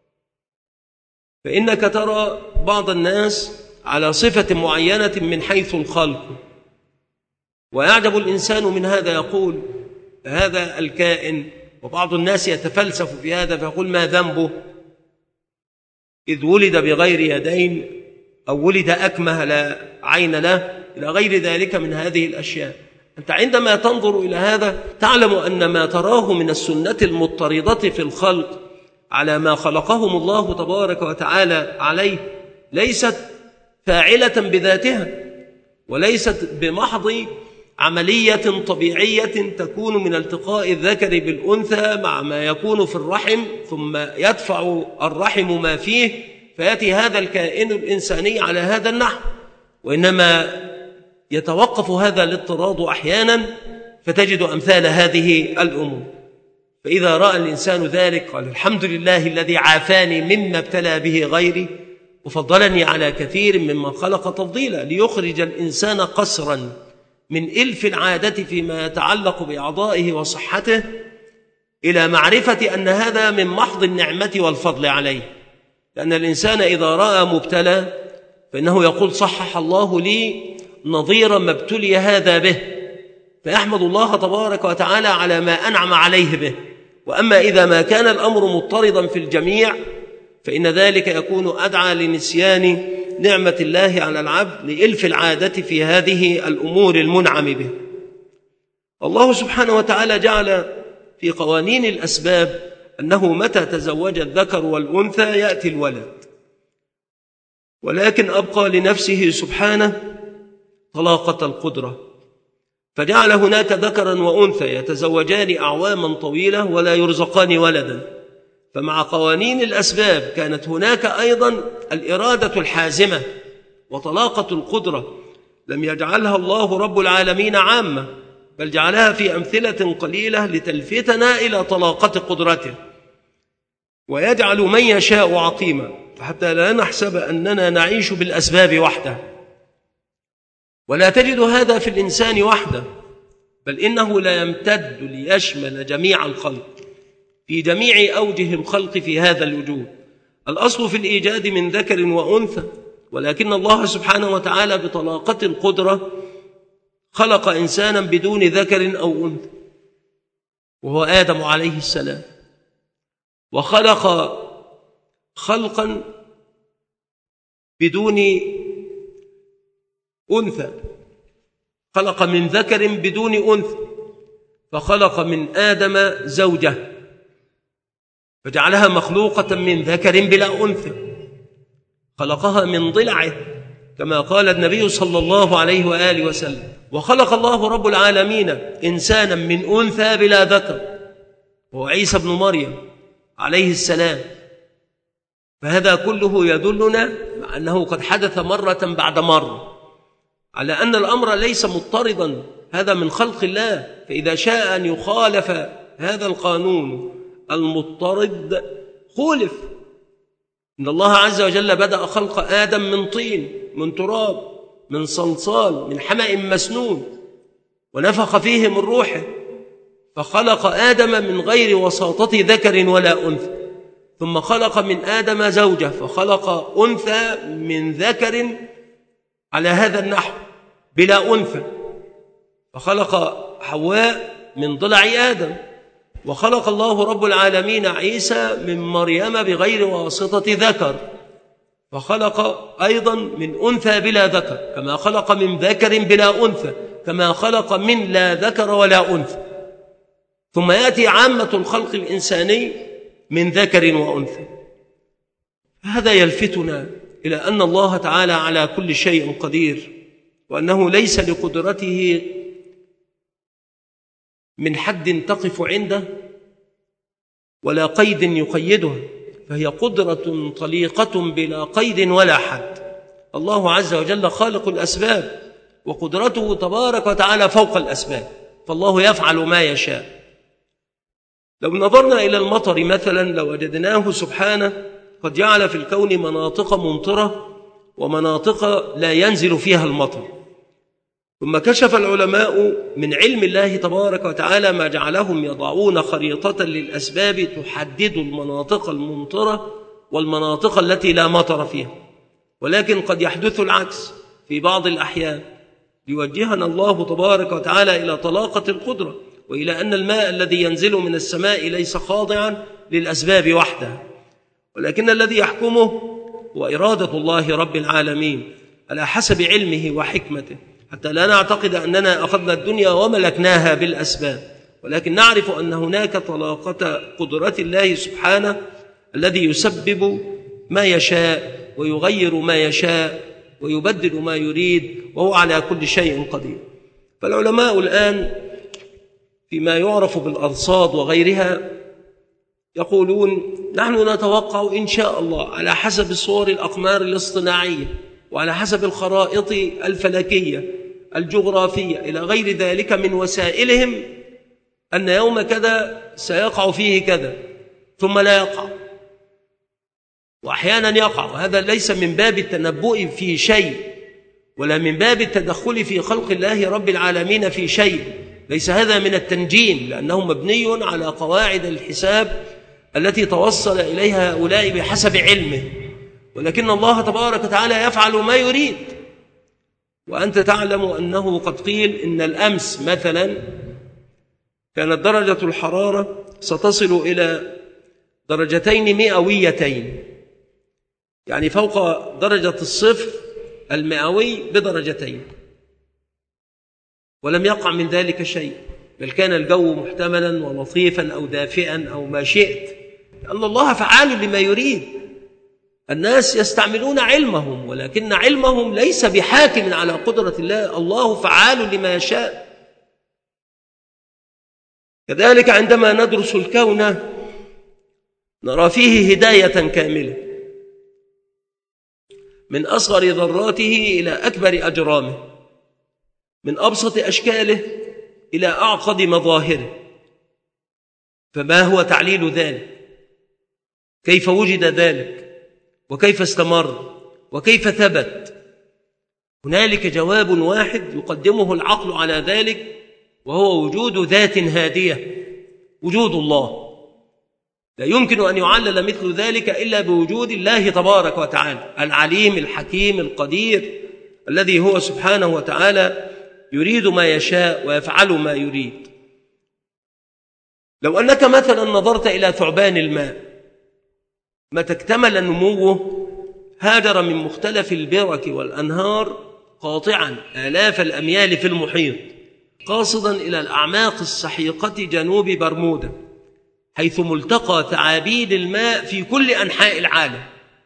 فإنك ترى بعض الناس على صفة معينة من حيث الخلق، ويعجب الإنسان من هذا، يقول: هذا الكائن. وبعض الناس يتفلسف في هذا فيقول ما ذنبه إذ ولد بغير يدين أو ولد أكمه لا عين له إلى غير ذلك من هذه الأشياء. أنت عندما تنظر إلى هذا تعلم أن ما تراه من السنة المضطردة في الخلق على ما خلقهم الله تبارك وتعالى عليه ليست فاعلة بذاتها، وليست بمحض عملية طبيعية تكون من التقاء الذكر بالأنثى مع ما يكون في الرحم ثم يدفع الرحم ما فيه فيأتي هذا الكائن الإنساني على هذا النحو، وإنما يتوقف هذا الاضطراد أحيانا فتجد أمثال هذه الأمور. فإذا رأى الإنسان ذلك قال الحمد لله الذي عافاني مما ابتلى به غيري وفضلني على كثير ممن خلق تفضيلا، ليخرج الإنسان قسرا من إلف العادة فيما يتعلق بأعضائه وصحته إلى معرفة أن هذا من محض النعمة والفضل عليه. لأن الإنسان إذا رأى مبتلى فإنه يقول صحح الله لي نظير ما ابتلي هذا به، فيحمد الله تبارك وتعالى على ما أنعم عليه به. وأما إذا ما كان الأمر مضطردا في الجميع فإن ذلك يكون أدعى لنسيان نعمة الله على العبد لإلف العادة في هذه الأمور المنعم به. الله سبحانه وتعالى جعل في قوانين الأسباب أنه متى تزوج الذكر والأنثى يأتي الولد، ولكن أبقى لنفسه سبحانه طلاقة القدرة، فجعل هناك ذكرا وأنثى يتزوجان أعواما طويلة ولا يرزقان ولدا. فمع قوانين الأسباب كانت هناك أيضا الإرادة الحازمة وطلاقة القدرة، لم يجعلها الله رب العالمين عامة بل جعلها في أمثلة قليلة لتلفتنا إلى طلاقة قدرته، ويجعل من يشاء عقيما، فحتى لا نحسب أننا نعيش بالأسباب وحده. ولا تجد هذا في الإنسان وحده، بل إنه لا يمتد ليشمل جميع الخلق في جميع أوجه الخلق في هذا الوجود. الأصل في الإيجاد من ذكر وأنثى، ولكن الله سبحانه وتعالى بطلاقة القدرة خلق إنسانا بدون ذكر أو أنثى وهو آدم عليه السلام، وخلق خلقا بدون أنثى، خلق من ذكر بدون أنثى، فخلق من آدم زوجة فجعلها مخلوقة من ذكر بلا أنثى، خلقها من ضلعه كما قال النبي صلى الله عليه وآله وسلم. وخلق الله رب العالمين إنسانا من أنثى بلا ذكر وهو عيسى بن مريم عليه السلام. فهذا كله يدلنا مع أنه قد حدث مرة بعد مرة على أن الأمر ليس مضطردا، هذا من خلق الله. فإذا شاء أن يخالف هذا القانون المضطرد خولف. إن الله عز وجل بدأ خلق آدم من طين، من تراب، من صلصال، من حمأ مسنون، ونفخ فيه من روحه، فخلق آدم من غير وساطة ذكر ولا أنثى. ثم خلق من آدم زوجة فخلق أنثى من ذكر على هذا النحو بلا أنثى، فخلق حواء من ضلع آدم. وخلق الله رب العالمين عيسى من مريم بغير واسطة ذكر، فخلق أيضا من أنثى بلا ذكر، كما خلق من ذكر بلا أنثى، كما خلق من لا ذكر ولا أنثى. ثم يأتي عامة الخلق الإنساني من ذكر وأنثى. هذا يلفتنا إلى أن الله تعالى على كل شيء قدير، وأنه ليس لقدرته من حد تقف عنده ولا قيد يقيدها، فهي قدرة طليقة بلا قيد ولا حد. الله عز وجل خالق الأسباب، وقدرته تبارك وتعالى فوق الأسباب، فالله يفعل ما يشاء. لو نظرنا إلى المطر مثلا لوجدناه سبحانه قد جعل في الكون مناطق ممطرة ومناطق لا ينزل فيها المطر. ثم كشف العلماء من علم الله تبارك وتعالى ما جعلهم يضعون خريطة للأسباب تحدد المناطق الممطرة والمناطق التي لا مطر فيها. ولكن قد يحدث العكس في بعض الأحيان، ليوجهنا الله تبارك وتعالى إلى طلاقة القدرة. وإلى أن الماء الذي ينزل من السماء ليس خاضعا للأسباب وحدها، ولكن الذي يحكمه هو إرادة الله رب العالمين على حسب علمه وحكمته، حتى لا نعتقد أننا أخذنا الدنيا وملكناها بالأسباب، ولكن نعرف أن هناك طلاقة قدرة الله سبحانه الذي يسبب ما يشاء ويغير ما يشاء ويبدل ما يريد، وهو على كل شيء قدير. فالعلماء الآن فيما يعرف بالأرصاد وغيرها يقولون نحن نتوقع إن شاء الله على حسب صور الأقمار الاصطناعية وعلى حسب الخرائط الفلكية الجغرافية إلى غير ذلك من وسائلهم أن يوم كذا سيقع فيه كذا، ثم لا يقع، وأحيانا يقع. هذا ليس من باب التنبؤ في شيء ولا من باب التدخل في خلق الله رب العالمين في شيء، ليس هذا من التنجيم، لأنه مبني على قواعد الحساب التي توصل إليها هؤلاء بحسب علمه، ولكن الله تبارك وتعالى يفعل ما يريد. وأنت تعلم أنه قد قيل إن الأمس مثلا كانت درجة الحرارة ستصل إلى درجتين مئويتين، يعني فوق درجة الصفر المئوي بدرجتين، ولم يقع من ذلك شيء، بل كان الجو محتملا ولطيفا أو دافئا أو ما شئت، لأن الله فعال لما يريد. الناس يستعملون علمهم، ولكن علمهم ليس بحاكم على قدرة الله، الله فعال لما يشاء. كذلك عندما ندرس الكون نرى فيه هداية كاملة من أصغر ذراته إلى أكبر أجرامه، من أبسط أشكاله إلى أعقد مظاهره. فما هو تعليل ذلك؟ كيف وجد ذلك؟ وكيف استمر؟ وكيف ثبت؟ هنالك جواب واحد يقدمه العقل على ذلك، وهو وجود ذات هادية، وجود الله. لا يمكن أن يعلل مثل ذلك إلا بوجود الله تبارك وتعالى العليم الحكيم القدير، الذي هو سبحانه وتعالى يريد ما يشاء ويفعل ما يريد. لو أنك مثلا نظرت إلى ثعبان الماء متى اكتمل نموه هاجر من مختلف البرك والأنهار قاطعا آلاف الأميال في المحيط، قاصدا إلى الأعماق السحيقة جنوب برمودا، حيث ملتقى ثعابين الماء في كل أنحاء العالم.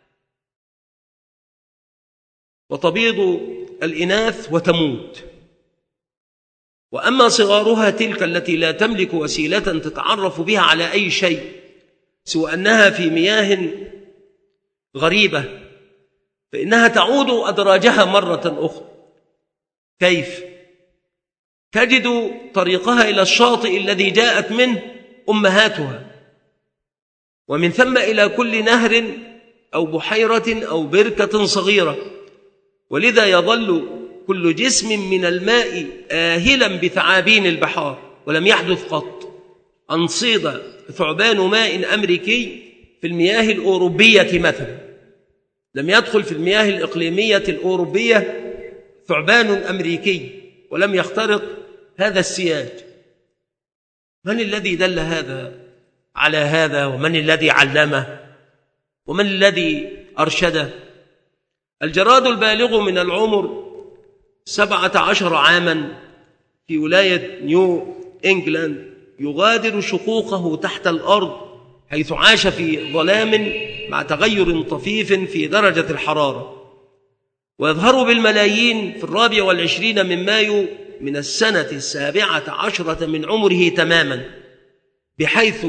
وتبيض الإناث وتموت، وأما صغارها تلك التي لا تملك وسيلة تتعرف بها على أي شيء سوى أنها في مياه غريبة، فإنها تعود أدراجها مرة أخرى. كيف؟ تجد طريقها إلى الشاطئ الذي جاءت منه أمهاتها، ومن ثم إلى كل نهر أو بحيرة أو بركة صغيرة، ولذا يظل كل جسم من الماء آهلا بثعابين البحار. ولم يحدث قط أن صيد ثعبان ماء أمريكي في المياه الأوروبية مثلا، لم يدخل في المياه الإقليمية الأوروبية ثعبان أمريكي ولم يخترق هذا السياج. من الذي دل هذا على هذا؟ ومن الذي علمه؟ ومن الذي أرشده؟ الجراد البالغ من العمر سبعة عشر عاما في ولاية نيو إنجلاند يغادر شقوقه تحت الأرض، حيث عاش في ظلام مع تغير طفيف في درجة الحرارة، ويظهر بالملايين في الرابع والعشرين من مايو من السنة السابعة عشرة من عمره تماما، بحيث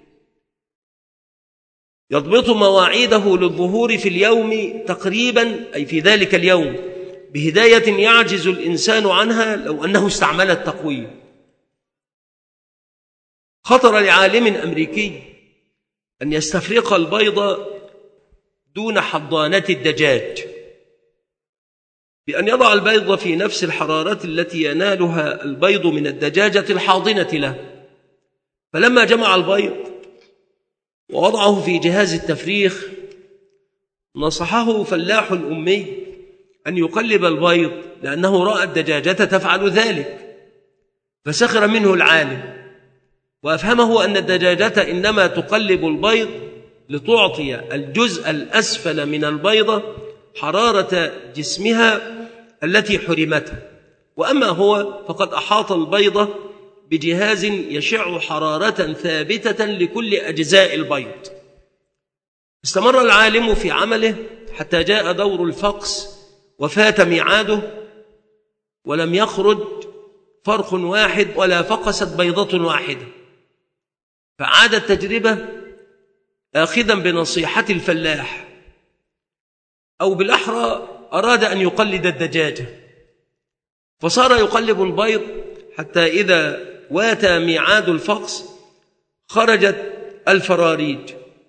يضبط مواعيده للظهور في اليوم تقريبا، أي في ذلك اليوم، بهداية يعجز الإنسان عنها لو أنه استعمل التقويم. خطر لعالم أمريكي أن يستفرق البيض دون حضانة الدجاج، بأن يضع البيض في نفس الحرارة التي ينالها البيض من الدجاجة الحاضنة له. فلما جمع البيض ووضعه في جهاز التفريخ نصحه فلاح أمي أن يقلب البيض، لأنه رأى الدجاجة تفعل ذلك، فسخر منه العالم وأفهمه أن الدجاجة إنما تقلب البيض لتعطي الجزء الأسفل من البيضة حرارة جسمها التي حرمتها، وأما هو فقد أحاط البيضة بجهاز يشع حرارة ثابتة لكل أجزاء البيض. استمر العالم في عمله حتى جاء دور الفقس وفات ميعاده، ولم يخرج فرخ واحد ولا فقست بيضة واحدة، فعاد التجربة آخذا بنصيحة الفلاح، أو بالأحرى أراد أن يقلد الدجاجة، فصار يقلب البيض حتى إذا واتى ميعاد الفقس خرجت الفراريج.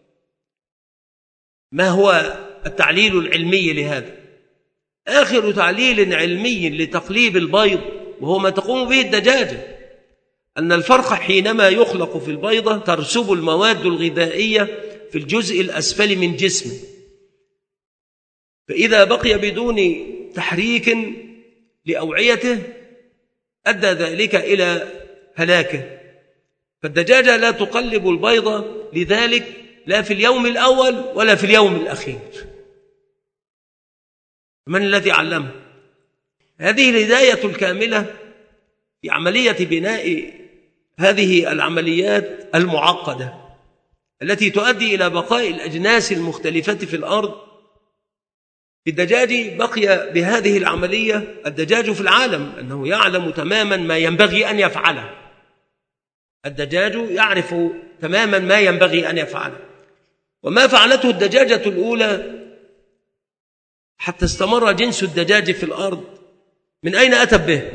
ما هو التعليل العلمي لهذا؟ آخر تعليل علمي لتقليب البيض، وهو ما تقوم به الدجاجة، أن الفرخ حينما يخلق في البيضة ترسب المواد الغذائية في الجزء الأسفل من جسمه، فإذا بقي بدون تحريك لأوعيته أدى ذلك إلى هلاكه. فالدجاجة لا تقلب البيضة لذلك لا في اليوم الأول ولا في اليوم الأخير. من الذي علمه؟ هذه الهداية الكاملة في عملية بناء هذه العمليات المعقدة التي تؤدي إلى بقاء الأجناس المختلفة في الأرض. في الدجاج بقي بهذه العملية الدجاج في العالم أنه يعلم تماما ما ينبغي أن يفعله، الدجاج يعرف تماما ما ينبغي أن يفعله. وما فعلته الدجاجة الأولى حتى استمر جنس الدجاج في الأرض، من أين أتى به؟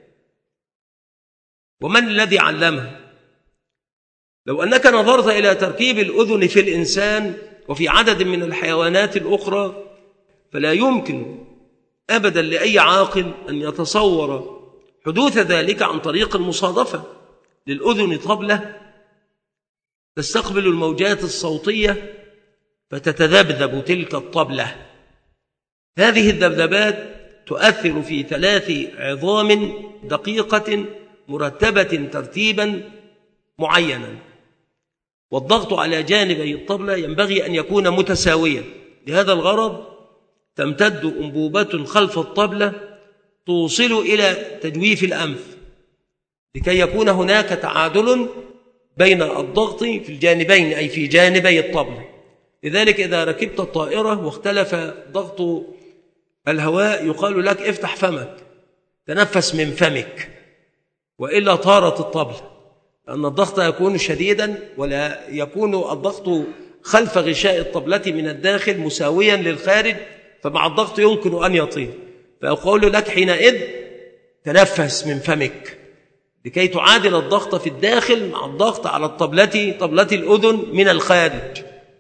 ومن الذي علمه؟ لو أنك نظرت إلى تركيب الأذن في الإنسان وفي عدد من الحيوانات الأخرى فلا يمكن أبدا لأي عاقل أن يتصور حدوث ذلك عن طريق المصادفة. للأذن طبلة تستقبل الموجات الصوتية فتتذبذب تلك الطبلة، هذه الذبذبات تؤثر في ثلاث عظام دقيقة مرتبة ترتيبا معينا، والضغط على جانبي الطبلة ينبغي أن يكون متساويا. لهذا الغرض تمتد أنبوبة خلف الطبلة توصل إلى تجويف الأنف لكي يكون هناك تعادل بين الضغط في الجانبين أي في جانبي الطبلة. لذلك إذا ركبت الطائرة واختلف ضغط الهواء يقال لك افتح فمك، تنفس من فمك، وإلا طارت الطبلة، لأن الضغط يكون شديدا ولا يكون الضغط خلف غشاء الطبلة من الداخل مساويا للخارج، فمع الضغط يمكن أن يطير. فأقول لك حينئذ تنفس من فمك لكي تعادل الضغط في الداخل مع الضغط على الطبلة طبلة الأذن من الخارج.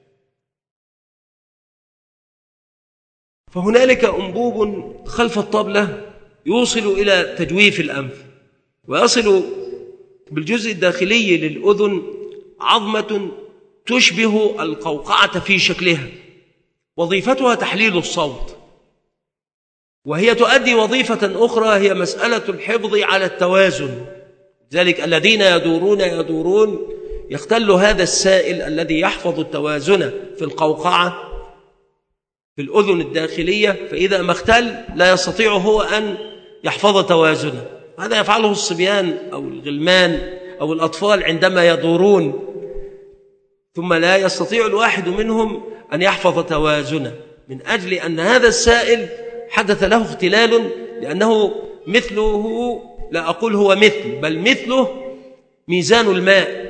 فهنالك أنبوب خلف الطبلة يوصل إلى تجويف الأنف، ويصل بالجزء الداخلي للأذن عظمة تشبه القوقعة في شكلها، وظيفتها تحليل الصوت، وهي تؤدي وظيفة أخرى هي مسألة الحفظ على التوازن. ذلك الذين يدورون يدورون يختل هذا السائل الذي يحفظ التوازن في القوقعة في الأذن الداخلية، فإذا ما اختل لا يستطيع هو أن يحفظ توازنه. هذا يفعله الصبيان أو الغلمان أو الأطفال عندما يدورون، ثم لا يستطيع الواحد منهم أن يحفظ توازنه من أجل أن هذا السائل حدث له اختلال، لأنه مثله، لا أقول هو مثل، بل مثله ميزان الماء.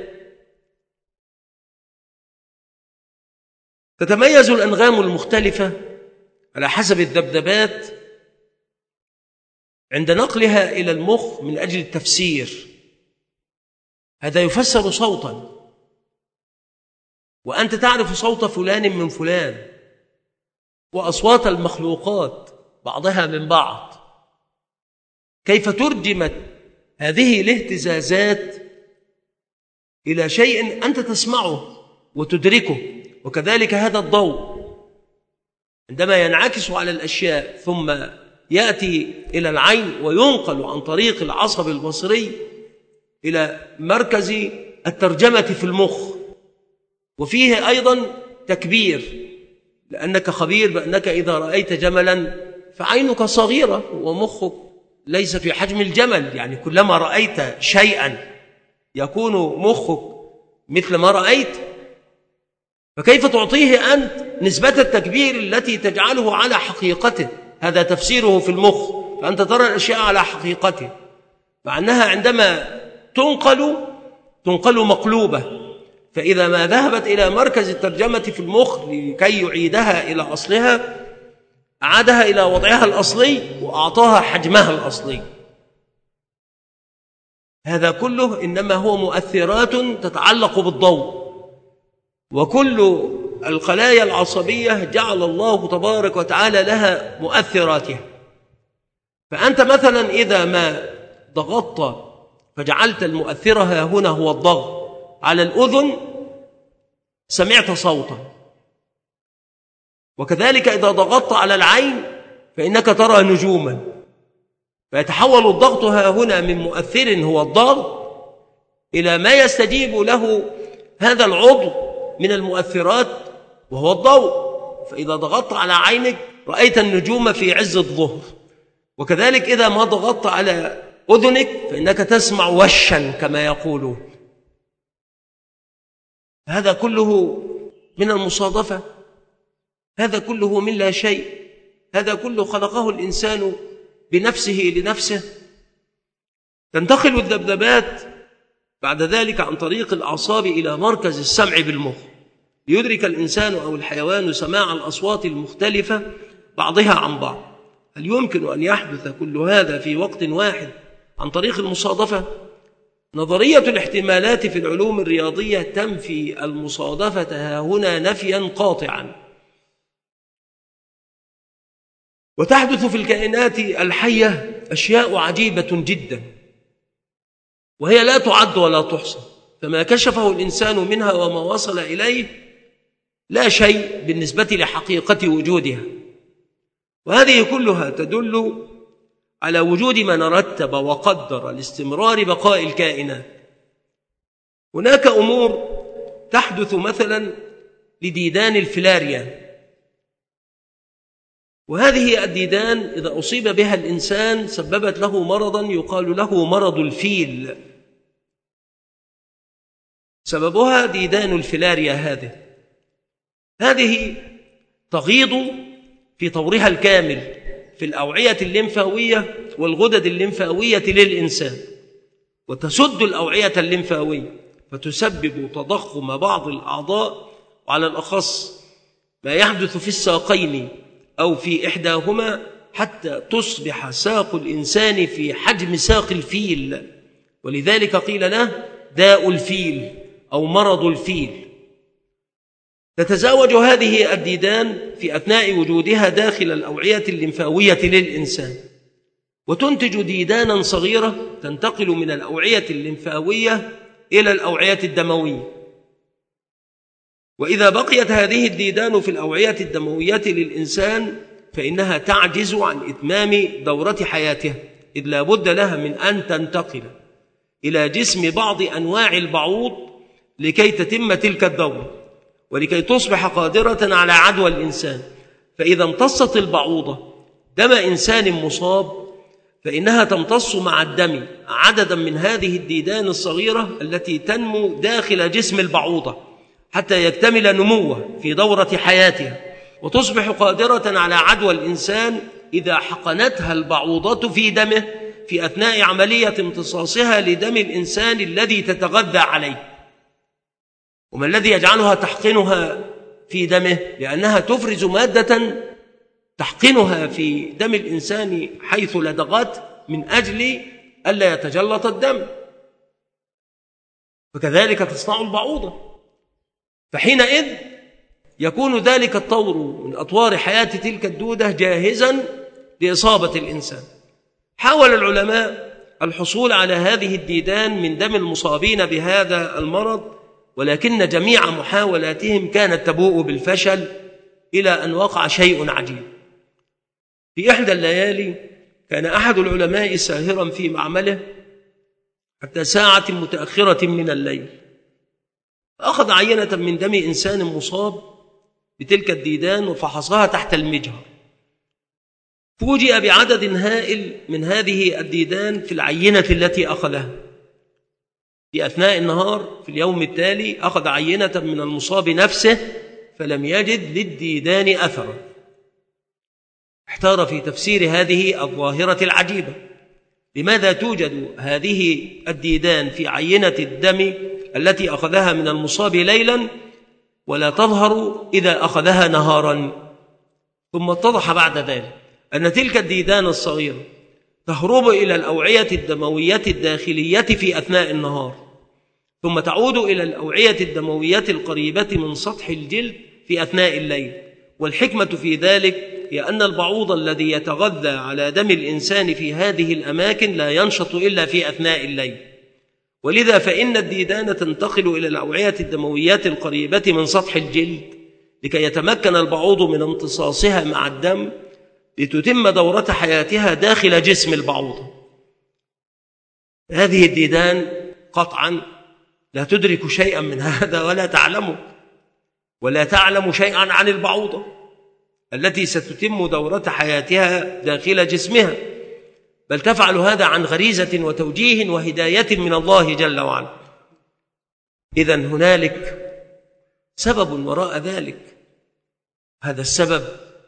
تتميز الأنغام المختلفة على حسب الذبذبات عند نقلها إلى المخ من أجل التفسير. هذا يفسر صوتا، وأنت تعرف صوت فلان من فلان وأصوات المخلوقات بعضها من بعض، كيف ترجمت هذه الاهتزازات إلى شيء أنت تسمعه وتدركه. وكذلك هذا الضوء عندما ينعكس على الأشياء ثم يأتي إلى العين وينقل عن طريق العصب البصري إلى مركز الترجمة في المخ، وفيه أيضا تكبير، لأنك خبير بأنك إذا رأيت جملا فعينك صغيرة ومخك ليس في حجم الجمل، يعني كلما رأيت شيئا يكون مخك مثل ما رأيت، فكيف تعطيه أنت نسبة التكبير التي تجعله على حقيقته؟ هذا تفسيره في المخ، فأنت ترى الأشياء على حقيقته، مع أنها عندما تنقل تنقل مقلوبة، فإذا ما ذهبت إلى مركز الترجمة في المخ لكي يعيدها إلى أصلها أعادها إلى وضعها الأصلي وأعطاها حجمها الأصلي. هذا كله إنما هو مؤثرات تتعلق بالضوء، وكل الخلايا العصبية جعل الله تبارك وتعالى لها مؤثراتها. فأنت مثلا إذا ما ضغطت فجعلت المؤثرها هنا هو الضغط على الأذن سمعت صوتا، وكذلك إذا ضغطت على العين فإنك ترى نجوما، فيتحول الضغط ها هنا من مؤثر هو الضغط إلى ما يستجيب له هذا العضو من المؤثرات وهو الضوء، فإذا ضغطت على عينك رأيت النجوم في عز الظهر، وكذلك إذا ما ضغطت على أذنك فإنك تسمع وشا كما يقولون. هذا كله من المصادفة، هذا كله من لا شيء، هذا كله خلقه الإنسان بنفسه لنفسه. تنتقل الذبذبات بعد ذلك عن طريق الأعصاب إلى مركز السمع بالمخ، ليدرك الإنسان أو الحيوان سماع الأصوات المختلفة بعضها عن بعض. هل يمكن أن يحدث كل هذا في وقت واحد عن طريق المصادفة؟ نظرية الاحتمالات في العلوم الرياضية تنفي المصادفة ها هنا نفيا قاطعا. وتحدث في الكائنات الحية أشياء عجيبة جدا، وهي لا تعد ولا تحصى، فما كشفه الإنسان منها وما وصل إليه لا شيء بالنسبة لحقيقة وجودها. وهذه كلها تدل على وجود من رتب وقدر لاستمرار بقاء الكائنات. هناك أمور تحدث مثلا لديدان الفلاريا، وهذه الديدان إذا أصيب بها الإنسان سببت له مرضا يقال له مرض الفيل. سببها ديدان الفلاريا هذه هذه تغيض في طورها الكامل في الأوعية الليمفاوية والغدد الليمفاوية للإنسان، وتسد الأوعية الليمفاوية، فتسبب تضخم بعض الأعضاء، وعلى الأخص ما يحدث في الساقين أو في إحداهما، حتى تصبح ساق الإنسان في حجم ساق الفيل، ولذلك قيل له داء الفيل أو مرض الفيل. تتزاوج هذه الديدان في أثناء وجودها داخل الأوعية الليمفاوية للإنسان، وتنتج ديدانا صغيرة تنتقل من الأوعية الليمفاوية إلى الأوعية الدموية. وإذا بقيت هذه الديدان في الأوعية الدموية للإنسان فإنها تعجز عن إتمام دورة حياتها، إذ لا بد لها من أن تنتقل إلى جسم بعض أنواع البعوض لكي تتم تلك الدورة، ولكي تصبح قادرة على عدوى الإنسان. فإذا امتصت البعوضة دم إنسان مصاب فإنها تمتص مع الدم عددا من هذه الديدان الصغيرة التي تنمو داخل جسم البعوضة حتى يكتمل نموه في دورة حياتها، وتصبح قادرة على عدوى الإنسان إذا حقنتها البعوضة في دمه في أثناء عملية امتصاصها لدم الإنسان الذي تتغذى عليه. وما الذي يجعلها تحقنها في دمه؟ لأنها تفرز مادة تحقنها في دم الإنسان حيث لدغت من أجل ألا يتجلط الدم، فكذلك تصنع البعوضة. فحينئذ يكون ذلك الطور من أطوار حياة تلك الدودة جاهزا لإصابة الإنسان. حاول العلماء الحصول على هذه الديدان من دم المصابين بهذا المرض، ولكن جميع محاولاتهم كانت تبوء بالفشل، إلى أن وقع شيء عجيب. في إحدى الليالي كان أحد العلماء ساهرا في معمله حتى ساعة متأخرة من الليل، أخذ عينة من دم إنسان مصاب بتلك الديدان وفحصها تحت المجهر، فوجئ بعدد هائل من هذه الديدان في العينة التي أخذها. في أثناء النهار في اليوم التالي أخذ عينة من المصاب نفسه فلم يجد للديدان أثرا. احتار في تفسير هذه الظاهرة العجيبة، لماذا توجد هذه الديدان في عينة الدم التي أخذها من المصاب ليلا ولا تظهر إذا أخذها نهارا؟ ثم اتضح بعد ذلك أن تلك الديدان الصغيرة تهرب إلى الأوعية الدموية الداخلية في أثناء النهار، ثم تعود إلى الأوعية الدموية القريبة من سطح الجلد في أثناء الليل. والحكمة في ذلك هي أن البعوض الذي يتغذى على دم الإنسان في هذه الأماكن لا ينشط إلا في أثناء الليل، ولذا فإن الديدان تنتقل إلى الأوعية الدموية القريبة من سطح الجلد لكي يتمكن البعوض من امتصاصها مع الدم لتتم دورة حياتها داخل جسم البعوض. هذه الديدان قطعا لا تدرك شيئا من هذا ولا تعلمه، ولا تعلم شيئا عن البعوضة التي ستتم دورة حياتها داخل جسمها، بل تفعل هذا عن غريزة وتوجيه وهداية من الله جل وعلا. إذن هنالك سبب وراء ذلك، هذا السبب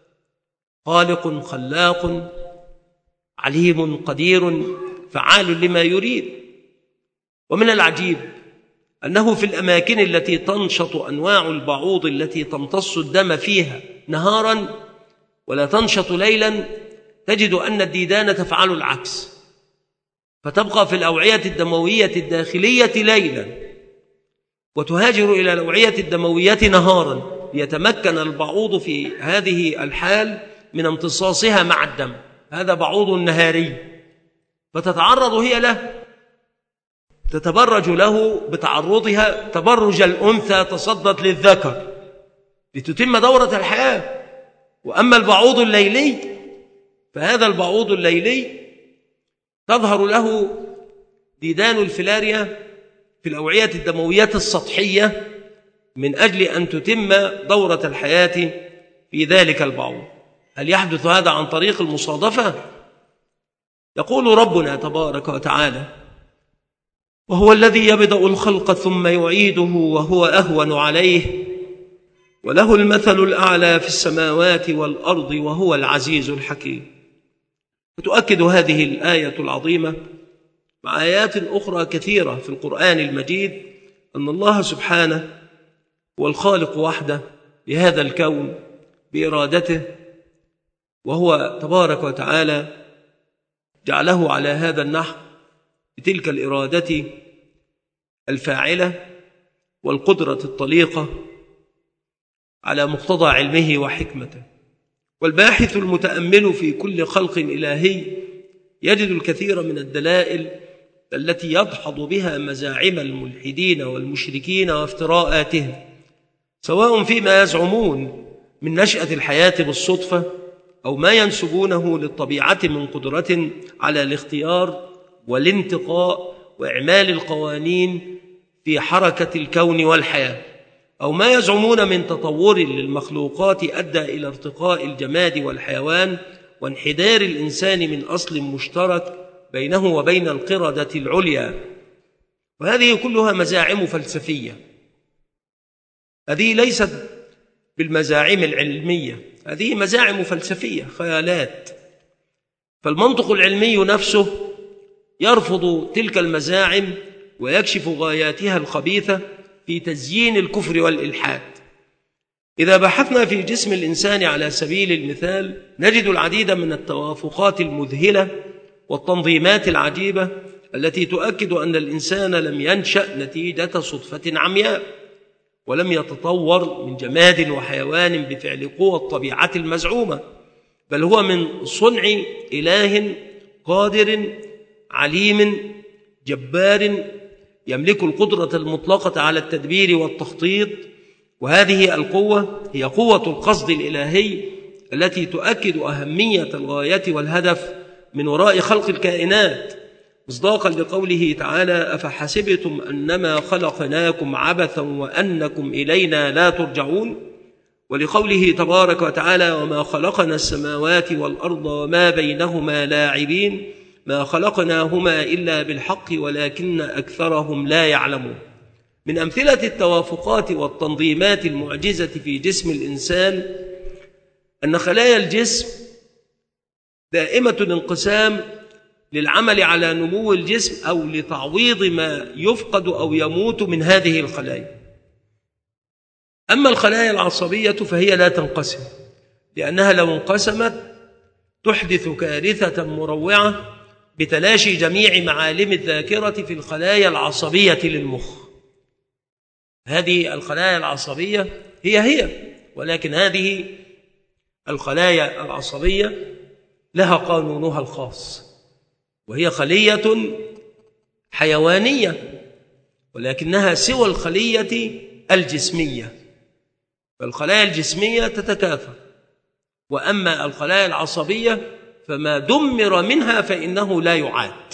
خالق خلاق عليم قدير فعال لما يريد. ومن العجيب أنه في الأماكن التي تنشط أنواع البعوض التي تمتص الدم فيها نهارا ولا تنشط ليلا تجد أن الديدان تفعل العكس، فتبقى في الأوعية الدموية الداخلية ليلا وتهاجر إلى الأوعية الدموية نهارا ليتمكن البعوض في هذه الحال من امتصاصها مع الدم. هذا بعوض نهاري، فتتعرض هي له، تتبرج له بتعرضها تبرج الأنثى تصدت للذكر لتتم دورة الحياة. وأما البعوض الليلي فهذا البعوض الليلي تظهر له ديدان الفلاريا في الأوعية الدموية السطحية من أجل أن تتم دورة الحياة في ذلك البعوض. هل يحدث هذا عن طريق المصادفة؟ يقول ربنا تبارك وتعالى: وهو الذي يبدأ الخلق ثم يعيده وهو أهون عليه وله المثل الأعلى في السماوات والأرض وهو العزيز الحكيم. وتؤكد هذه الآية العظيمة مع آيات أخرى كثيرة في القرآن المجيد أن الله سبحانه هو الخالق وحده لهذا الكون بإرادته، وهو تبارك وتعالى جعله على هذا النحو بتلك الإرادة الفاعلة والقدرة الطليقة على مقتضى علمه وحكمته. والباحث المتأمل في كل خلق إلهي يجد الكثير من الدلائل التي يدحض بها مزاعم الملحدين والمشركين وافتراءاتهم، سواء فيما يزعمون من نشأة الحياة بالصدفة أو ما ينسبونه للطبيعة من قدرة على الاختيار والانتقاء وإعمال القوانين في حركة الكون والحياة، أو ما يزعمون من تطور للمخلوقات أدى إلى ارتقاء الجماد والحيوان وانحدار الإنسان من أصل مشترك بينه وبين القردة العليا. وهذه كلها مزاعم فلسفية، هذه ليست بالمزاعم العلمية، هذه مزاعم فلسفية خيالات. فالمنطق العلمي نفسه يرفض تلك المزاعم ويكشف غاياتها الخبيثة في تزيين الكفر والإلحاد. إذا بحثنا في جسم الإنسان على سبيل المثال نجد العديد من التوافقات المذهلة والتنظيمات العجيبة التي تؤكد أن الإنسان لم ينشأ نتيجة صدفة عمياء، ولم يتطور من جماد وحيوان بفعل قوى الطبيعة المزعومة، بل هو من صنع إله قادر عليم جبار يملك القدرة المطلقة على التدبير والتخطيط. وهذه القوة هي قوة القصد الإلهي التي تؤكد أهمية الغاية والهدف من وراء خلق الكائنات، مصداقا لقوله تعالى: أفحسبتم أنما خلقناكم عبثا وأنكم إلينا لا ترجعون، ولقوله تبارك وتعالى: وما خلقنا السماوات والأرض وما بينهما لاعبين ما خلقناهما إلا بالحق ولكن أكثرهم لا يعلمون. من أمثلة التوافقات والتنظيمات المعجزة في جسم الإنسان أن خلايا الجسم دائمة الانقسام للعمل على نمو الجسم أو لتعويض ما يفقد أو يموت من هذه الخلايا. أما الخلايا العصبية فهي لا تنقسم، لأنها لو انقسمت تحدث كارثة مروعة بتلاشي جميع معالم الذاكرة في الخلايا العصبية للمخ. هذه الخلايا العصبية هي هي، ولكن هذه الخلايا العصبية لها قانونها الخاص، وهي خلية حيوانية ولكنها سوى الخلية الجسمية، فالخلايا الجسمية تتكاثر، وأما الخلايا العصبية فما دمر منها فإنه لا يعاد.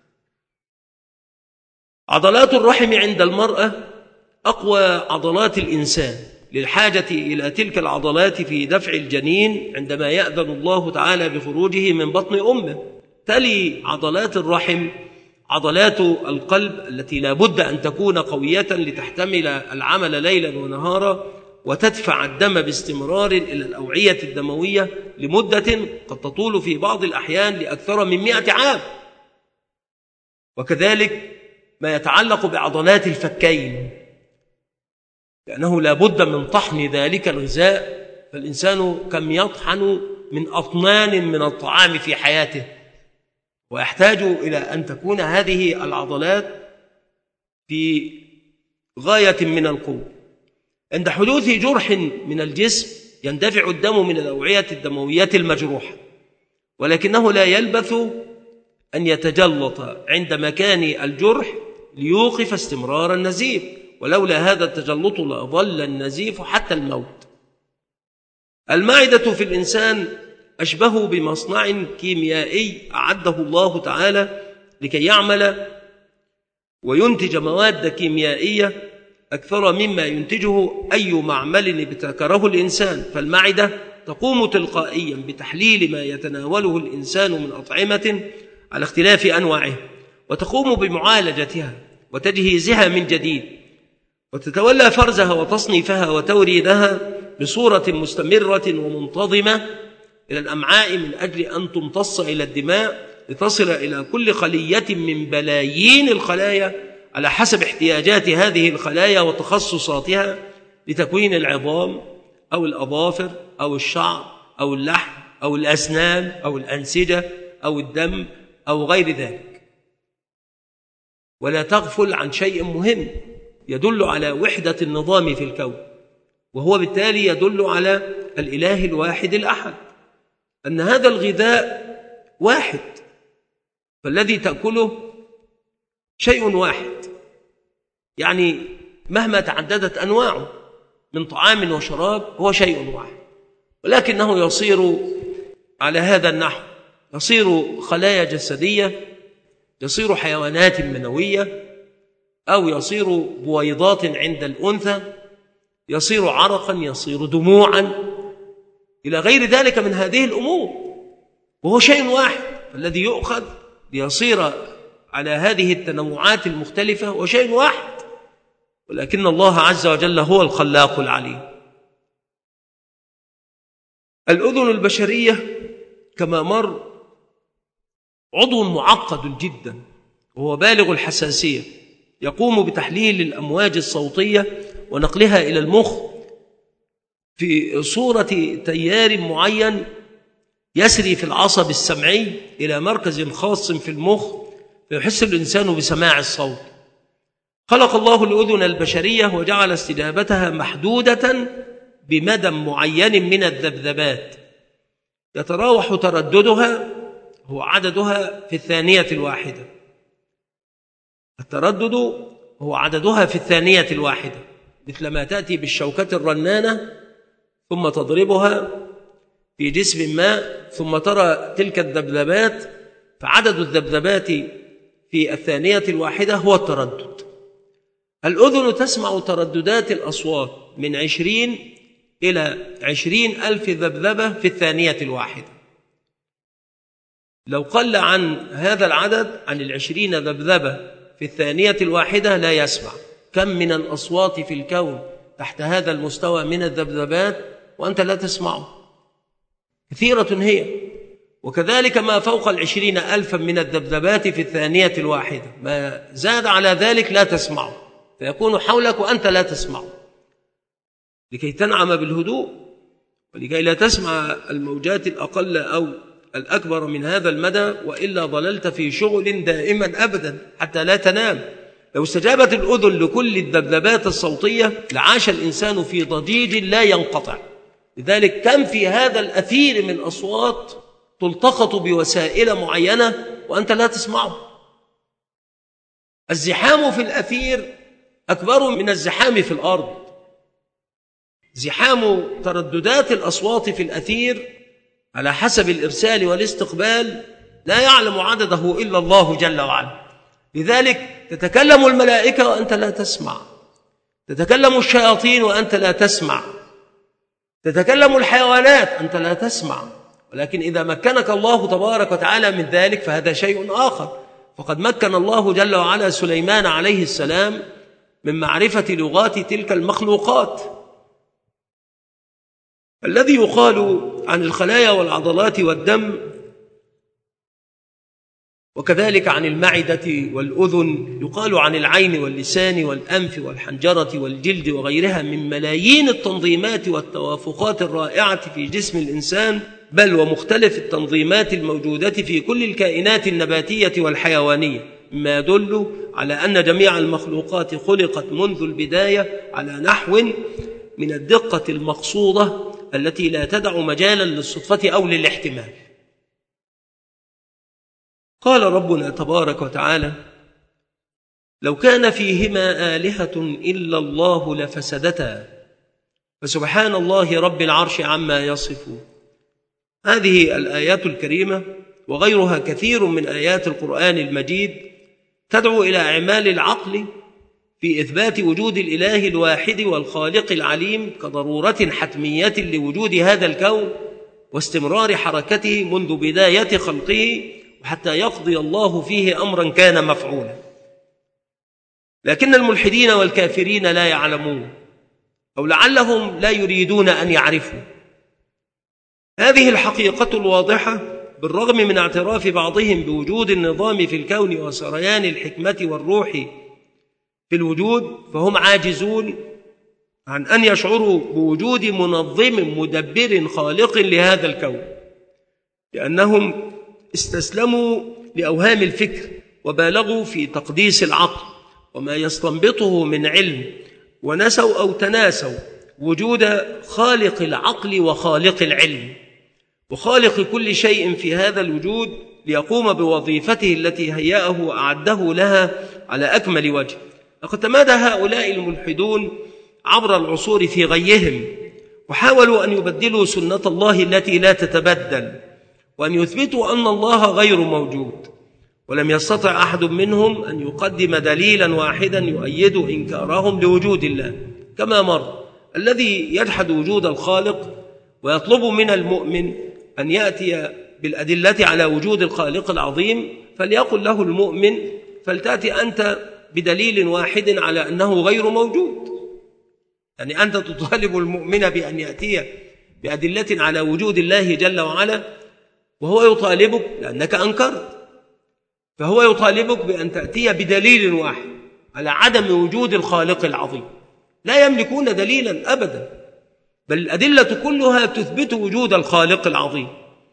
عضلات الرحم عند المرأة أقوى عضلات الإنسان، للحاجة إلى تلك العضلات في دفع الجنين عندما يأذن الله تعالى بخروجه من بطن أمه. تلي عضلات الرحم عضلات القلب التي لا بد أن تكون قوية لتحتمل العمل ليلا ونهارا وتدفع الدم باستمرار إلى الأوعية الدموية لمدة قد تطول في بعض الأحيان لأكثر من مئة عام. وكذلك ما يتعلق بعضلات الفكين، لأنه لا بد من طحن ذلك الغذاء، فالإنسان كم يطحن من أطنان من الطعام في حياته، ويحتاج إلى أن تكون هذه العضلات في غاية من القوة. عند حدوث جرح من الجسم يندفع الدم من الأوعية الدموية المجروحة، ولكنه لا يلبث أن يتجلط عند مكان الجرح ليوقف استمرار النزيف، ولولا هذا التجلط لظل النزيف حتى الموت. المعدة في الإنسان أشبه بمصنع كيميائي أعده الله تعالى لكي يعمل وينتج مواد كيميائية أكثر مما ينتجه أي معمل ابتكره الإنسان. فالمعدة تقوم تلقائيا بتحليل ما يتناوله الإنسان من أطعمة على اختلاف أنواعه، وتقوم بمعالجتها وتجهيزها من جديد، وتتولى فرزها وتصنيفها وتوريدها بصورة مستمرة ومنتظمة إلى الأمعاء من أجل أن تمتص إلى الدماء لتصل إلى كل خلية من بلايين الخلايا على حسب احتياجات هذه الخلايا وتخصصاتها لتكوين العظام أو الأظافر أو الشعر أو اللحم أو الأسنان أو الأنسجة أو الدم أو غير ذلك. ولا تغفل عن شيء مهم يدل على وحدة النظام في الكون، وهو بالتالي يدل على الإله الواحد الأحد، أن هذا الغذاء واحد، فالذي تأكله شيء واحد، يعني مهما تعددت أنواعه من طعام وشراب هو شيء واحد، ولكنه يصير على هذا النحو، يصير خلايا جسدية، يصير حيوانات منوية، أو يصير بويضات عند الأنثى، يصير عرقا، يصير دموعا، إلى غير ذلك من هذه الأمور، وهو شيء واحد. فالذي يؤخذ ليصير على هذه التنوعات المختلفة هو شيء واحد، ولكن الله عز وجل هو الخلاق العليم. الأذن البشرية كما مر عضو معقد جدا، وهو بالغ الحساسية، يقوم بتحليل الأمواج الصوتية ونقلها إلى المخ في صورة تيار معين يسري في العصب السمعي إلى مركز خاص في المخ فيحس الإنسان بسماع الصوت. خلق الله الأذن البشرية وجعل استجابتها محدودة بمدى معين من الذبذبات يتراوح ترددها، هو عددها في الثانية الواحدة، التردد هو عددها في الثانية الواحدة، مثل ما تأتي بالشوكة الرنانة ثم تضربها في جسم ما ثم ترى تلك الذبذبات، فعدد الذبذبات في الثانية الواحدة هو التردد. الأذن تسمع ترددات الأصوات من عشرين إلى عشرين ألف ذبذبة في الثانية الواحدة. لو قل عن هذا العدد، عن العشرين ذبذبة في الثانية الواحدة، لا يسمع. كم من الأصوات في الكون تحت هذا المستوى من الذبذبات وأنت لا تسمعه، كثيرة هي. وكذلك ما فوق العشرين ألفا من الذبذبات في الثانية الواحدة، ما زاد على ذلك لا تسمعه، فيكون حولك وأنت لا تسمعه، لكي تنعم بالهدوء ولكي لا تسمع الموجات الأقل أو الأكبر من هذا المدى، وإلا ضللت في شغل دائما أبدا حتى لا تنام. لو استجابت الأذن لكل الذبذبات الصوتية لعاش الإنسان في ضجيج لا ينقطع. لذلك كم في هذا الأثير من أصوات تلتقط بوسائل معينة وأنت لا تسمعه. الزحام في الأثير أكبر من الزحام في الأرض. زحام ترددات الأصوات في الأثير على حسب الإرسال والاستقبال لا يعلم عدده إلا الله جل وعلا. لذلك تتكلم الملائكة وأنت لا تسمع، تتكلم الشياطين وأنت لا تسمع، تتكلم الحيوانات أنت لا تسمع. ولكن إذا مكنك الله تبارك وتعالى من ذلك فهذا شيء آخر. فقد مكن الله جل وعلا سليمان عليه السلام من معرفة لغات تلك المخلوقات. الذي يقال عن الخلايا والعضلات والدم، وكذلك عن المعدة والأذن، يقال عن العين واللسان والأنف والحنجرة والجلد وغيرها من ملايين التنظيمات والتوافقات الرائعة في جسم الإنسان، بل ومختلف التنظيمات الموجودة في كل الكائنات النباتية والحيوانية، مما يدل على أن جميع المخلوقات خلقت منذ البداية على نحو من الدقة المقصودة التي لا تدع مجالا للصدفة أو للاحتمال. قال ربنا تبارك وتعالى: لو كان فيهما آلهة إلا الله لفسدتا فسبحان الله رب العرش عما يصفون. هذه الآيات الكريمة وغيرها كثير من آيات القرآن المجيد تدعو إلى إعمال العقل في إثبات وجود الإله الواحد والخالق العليم كضرورة حتمية لوجود هذا الكون واستمرار حركته منذ بداية خلقه حتى يقضي الله فيه أمرا كان مفعولا. لكن الملحدين والكافرين لا يعلمون، أو لعلهم لا يريدون أن يعرفوا هذه الحقيقة الواضحة. بالرغم من اعتراف بعضهم بوجود النظام في الكون وسريان الحكمة والروح في الوجود، فهم عاجزون عن أن يشعروا بوجود منظم مدبر خالق لهذا الكون، لأنهم استسلموا لأوهام الفكر وبالغوا في تقديس العقل وما يستنبطه من علم، ونسوا أو تناسوا وجود خالق العقل وخالق العلم وخالق كل شيء في هذا الوجود ليقوم بوظيفته التي هيأه وأعده لها على أكمل وجه. لقد تمادى هؤلاء الملحدون عبر العصور في غيهم، وحاولوا أن يبدلوا سنة الله التي لا تتبدل، وأن يثبتوا أن الله غير موجود، ولم يستطع أحد منهم أن يقدم دليلا واحدا يؤيد إنكارهم لوجود الله. كما مر الذي يجحد وجود الخالق ويطلب من المؤمن أن يأتي بالأدلة على وجود الخالق العظيم، فليقل له المؤمن: فلتأتي أنت بدليل واحد على أنه غير موجود. يعني أنت تطالب المؤمن بأن يأتي بأدلة على وجود الله جل وعلا، وهو يطالبك لأنك أنكرت، فهو يطالبك بأن تأتي بدليل واحد على عدم وجود الخالق العظيم. لا يملكون دليلا أبدا، بل الأدلة كلها تثبت وجود الخالق العظيم،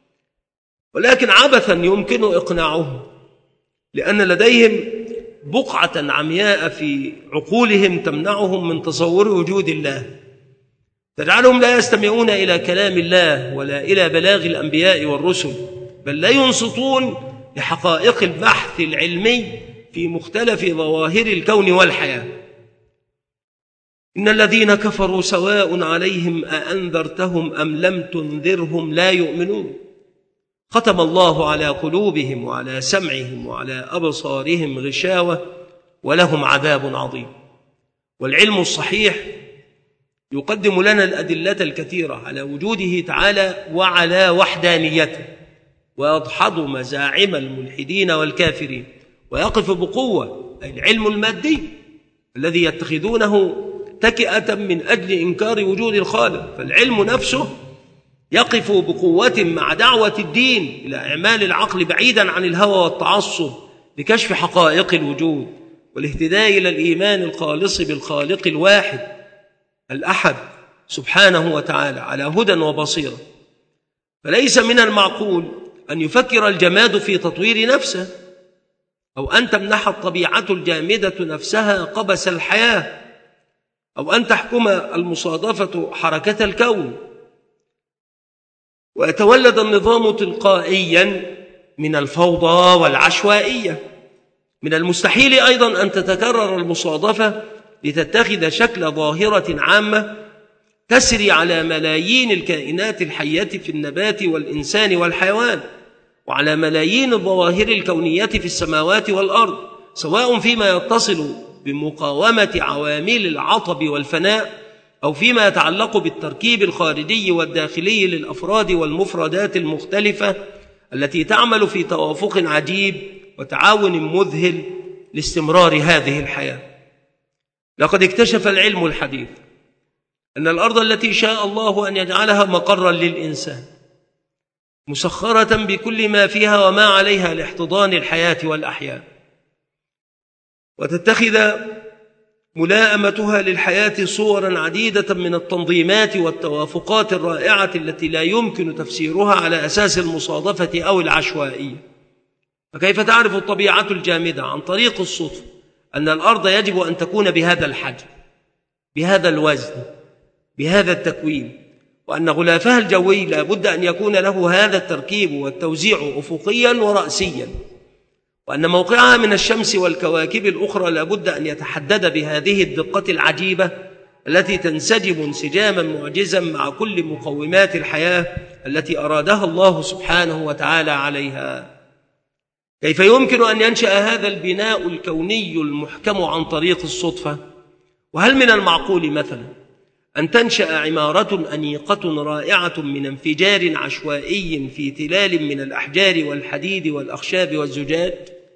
ولكن عبثا يمكن إقناعهم، لأن لديهم بقعة عمياء في عقولهم تمنعهم من تصور وجود الله، تجعلهم لا يستمعون إلى كلام الله ولا إلى بلاغ الأنبياء والرسل، بل لا ينصتون لحقائق البحث العلمي في مختلف ظواهر الكون والحياة. إن الذين كفروا سواء عليهم أأنذرتهم أم لم تنذرهم لا يؤمنون. ختم الله على قلوبهم وعلى سمعهم وعلى أبصارهم غشاوة ولهم عذاب عظيم. والعلم الصحيح يقدم لنا الأدلة الكثيرة على وجوده تعالى وعلى وحدانيته، ويدحض مزاعم الملحدين والكافرين، ويقف بقوة، أي العلم المادي الذي يتخذونه تكئة من أجل إنكار وجود الخالق. فالعلم نفسه يقف بقوة مع دعوة الدين إلى إعمال العقل بعيدا عن الهوى والتعصب لكشف حقائق الوجود والاهتداء إلى الإيمان الخالص بالخالق الواحد الأحد سبحانه وتعالى على هدى وبصيرة. فليس من المعقول أن يفكر الجماد في تطوير نفسه، أو أن تمنح الطبيعة الجامدة نفسها قبس الحياة، أو أن تحكم المصادفة حركة الكون، ويتولد النظام تلقائيا من الفوضى والعشوائية. من المستحيل أيضا أن تتكرر المصادفة لتتخذ شكل ظاهرة عامة تسري على ملايين الكائنات الحية في النبات والإنسان والحيوان، وعلى ملايين الظواهر الكونية في السماوات والأرض، سواء فيما يتصل بمقاومة عوامل العطب والفناء، أو فيما يتعلق بالتركيب الخارجي والداخلي للأفراد والمفردات المختلفة التي تعمل في توافق عجيب وتعاون مذهل لاستمرار هذه الحياة. لقد اكتشف العلم الحديث أن الأرض التي شاء الله أن يجعلها مقرا للإنسان مسخرة بكل ما فيها وما عليها لاحتضان الحياة والأحياء، وتتخذ ملائمتها للحياة صورا عديدة من التنظيمات والتوافقات الرائعة التي لا يمكن تفسيرها على أساس المصادفة أو العشوائية. فكيف تعرف الطبيعة الجامدة عن طريق الصدفة أن الأرض يجب أن تكون بهذا الحجم، بهذا الوزن، بهذا التكوين، وأن غلافها الجوي لا بد أن يكون له هذا التركيب والتوزيع أفقيا ورأسيا، وأن موقعها من الشمس والكواكب الأخرى لا بد أن يتحدد بهذه الدقة العجيبة التي تنسجم انسجاما معجزا مع كل مقومات الحياة التي أرادها الله سبحانه وتعالى عليها. كيف يمكن أن ينشأ هذا البناء الكوني المحكم عن طريق الصدفة؟ وهل من المعقول مثلا أن تنشأ عمارة أنيقة رائعة من انفجار عشوائي في تلال من الأحجار والحديد والأخشاب والزجاج؟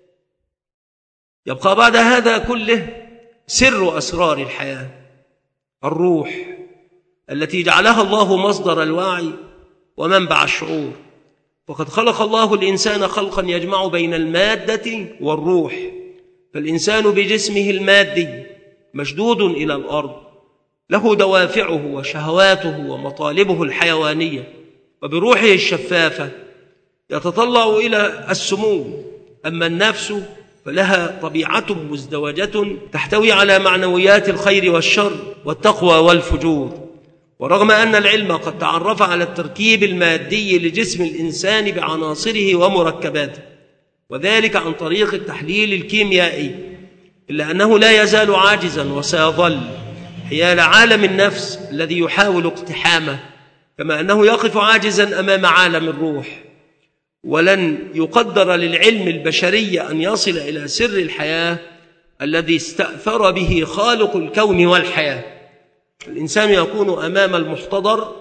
يبقى بعد هذا كله سر أسرار الحياة، الروح التي جعلها الله مصدر الوعي ومنبع الشعور. وقد خلق الله الإنسان خلقا يجمع بين المادة والروح، فالإنسان بجسمه المادي مشدود إلى الأرض، له دوافعه وشهواته ومطالبه الحيوانية، وبروحه الشفافة يتطلع إلى السمو. أما النفس فلها طبيعة مزدوجة تحتوي على معنويات الخير والشر والتقوى والفجور. ورغم أن العلم قد تعرف على التركيب المادي لجسم الإنسان بعناصره ومركباته، وذلك عن طريق التحليل الكيميائي، إلا أنه لا يزال عاجزا وسيظل حيال عالم النفس الذي يحاول اقتحامه، كما أنه يقف عاجزا أمام عالم الروح. ولن يقدر للعلم البشري أن يصل إلى سر الحياة الذي استأثر به خالق الكون والحياة. الإنسان يكون أمام المحتضر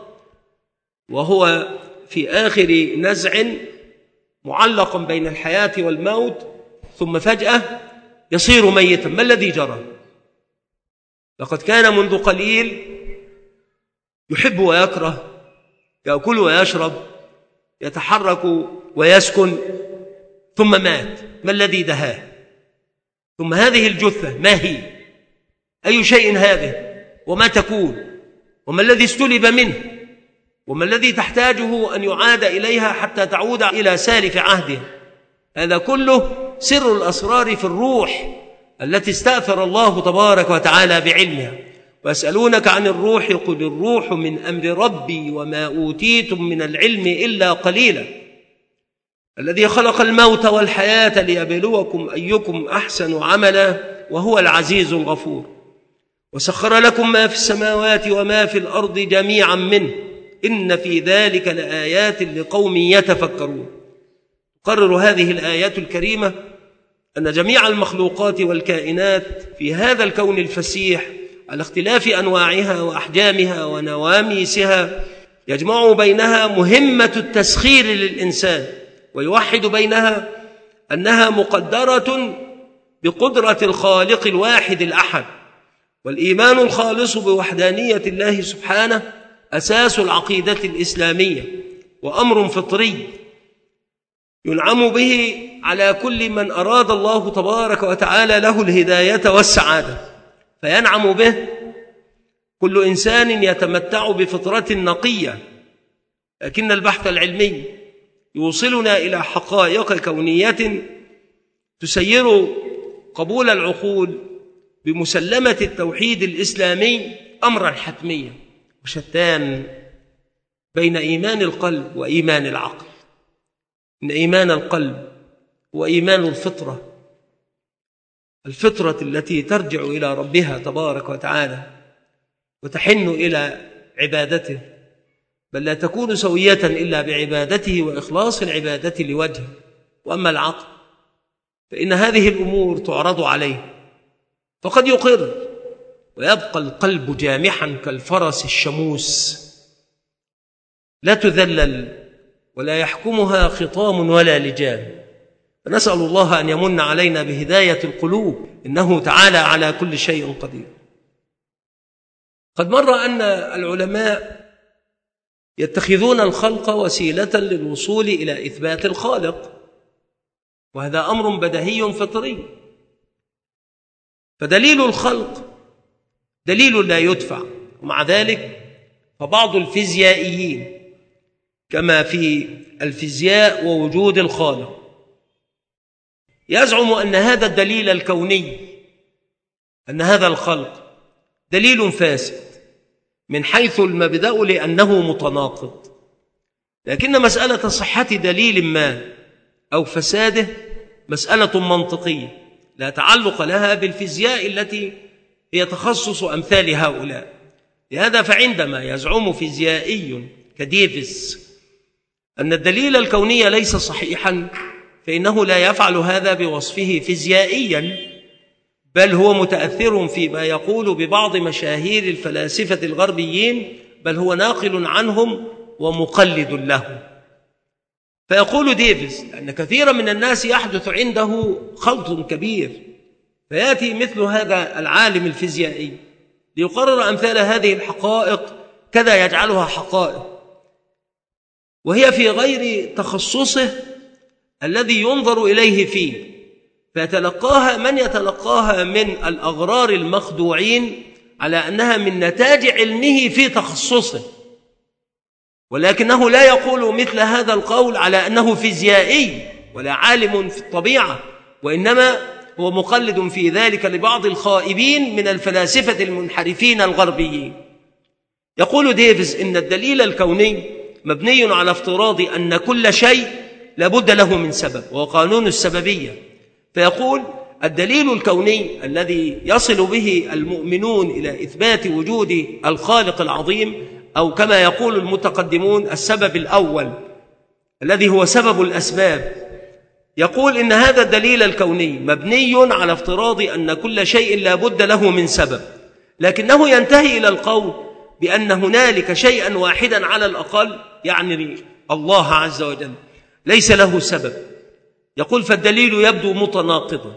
وهو في آخر نزع معلق بين الحياة والموت، ثم فجأة يصير ميتا. ما الذي جرى؟ لقد كان منذ قليل يحب ويكره، يأكل ويشرب، يتحرك ويسكن، ثم مات. ما الذي دهاه؟ ثم هذه الجثة ما هي؟ أي شيء هذه؟ وما تكون؟ وما الذي استلب منه؟ وما الذي تحتاجه أن يعاد إليها حتى تعود إلى سالف عهده؟ هذا كله سر الأسرار في الروح التي استأثر الله تبارك وتعالى بعلمها. ويسألونك عن الروح قل الروح من أمر ربي وما أوتيتم من العلم إلا قليلا. الذي خلق الموت والحياة ليبلوكم أيكم أحسن عملا وهو العزيز الغفور. وسخر لكم ما في السماوات وما في الأرض جميعا منه إن في ذلك لآيات لقوم يتفكرون. تقرر هذه الآيات الكريمة أن جميع المخلوقات والكائنات في هذا الكون الفسيح على اختلاف أنواعها وأحجامها ونواميسها يجمع بينها مهمة التسخير للإنسان، ويوحد بينها أنها مقدرة بقدرة الخالق الواحد الأحد. والإيمان الخالص بوحدانية الله سبحانه أساس العقيدة الإسلامية، وأمر فطري ينعم به على كل من أراد الله تبارك وتعالى له الهداية والسعادة، فينعم به كل إنسان يتمتع بفطرة نقية. لكن البحث العلمي يوصلنا إلى حقائق كونية تسير قبول العقول بمسلمة التوحيد الإسلامي أمرا حتميا، وشتان بين إيمان القلب وإيمان العقل. إن إيمان القلب وإيمان الفطرة، الفطرة التي ترجع إلى ربها تبارك وتعالى وتحن إلى عبادته، بل لا تكون سوية إلا بعبادته وإخلاص العبادة لوجهه. وأما العقل فإن هذه الأمور تعرض عليه فقد يقر، ويبقى القلب جامحا كالفرس الشموس لا تذلل ولا يحكمها خطام ولا لجام. فنسأل الله أن يمن علينا بهداية القلوب، إنه تعالى على كل شيء قدير. قد مر أن العلماء يتخذون الخلق وسيلة للوصول إلى إثبات الخالق، وهذا أمر بديهي فطري. فدليل الخلق دليل لا يدفع، ومع ذلك فبعض الفيزيائيين كما في الفيزياء ووجود الخالق يزعم أن هذا الدليل الكوني، أن هذا الخلق دليل فاسد من حيث المبدأ لأنه متناقض. لكن مسألة صحة دليل ما أو فساده مسألة منطقية لا تعلق لها بالفيزياء التي هي تخصص أمثال هؤلاء. لهذا فعندما يزعم فيزيائي كديفيس أن الدليل الكوني ليس صحيحا، فإنه لا يفعل هذا بوصفه فيزيائيا، بل هو متأثر فيما يقول ببعض مشاهير الفلاسفة الغربيين، بل هو ناقل عنهم ومقلد لهم. فيقول ديفيس أن كثيرا من الناس يحدث عنده خلط كبير، فيأتي مثل هذا العالم الفيزيائي ليقرر أمثال هذه الحقائق كذا يجعلها حقائق، وهي في غير تخصصه الذي ينظر إليه فيه، فيتلقاها من يتلقاها من الأغرار المخدوعين على أنها من نتاج علمه في تخصصه، ولكنه لا يقول مثل هذا القول على أنه فيزيائي ولا عالم في الطبيعة، وإنما هو مقلد في ذلك لبعض الخائبين من الفلاسفة المنحرفين الغربيين. يقول ديفيس إن الدليل الكوني مبني على افتراض أن كل شيء لابد له من سبب، وهو قانون السببية. فيقول الدليل الكوني الذي يصل به المؤمنون إلى إثبات وجود الخالق العظيم، أو كما يقول المتقدمون السبب الأول الذي هو سبب الأسباب، يقول إن هذا الدليل الكوني مبني على افتراض أن كل شيء لا بد له من سبب، لكنه ينتهي إلى القول بأن هنالك شيئا واحدا على الأقل، يعني الله عز وجل، ليس له سبب. يقول فالدليل يبدو متناقضا.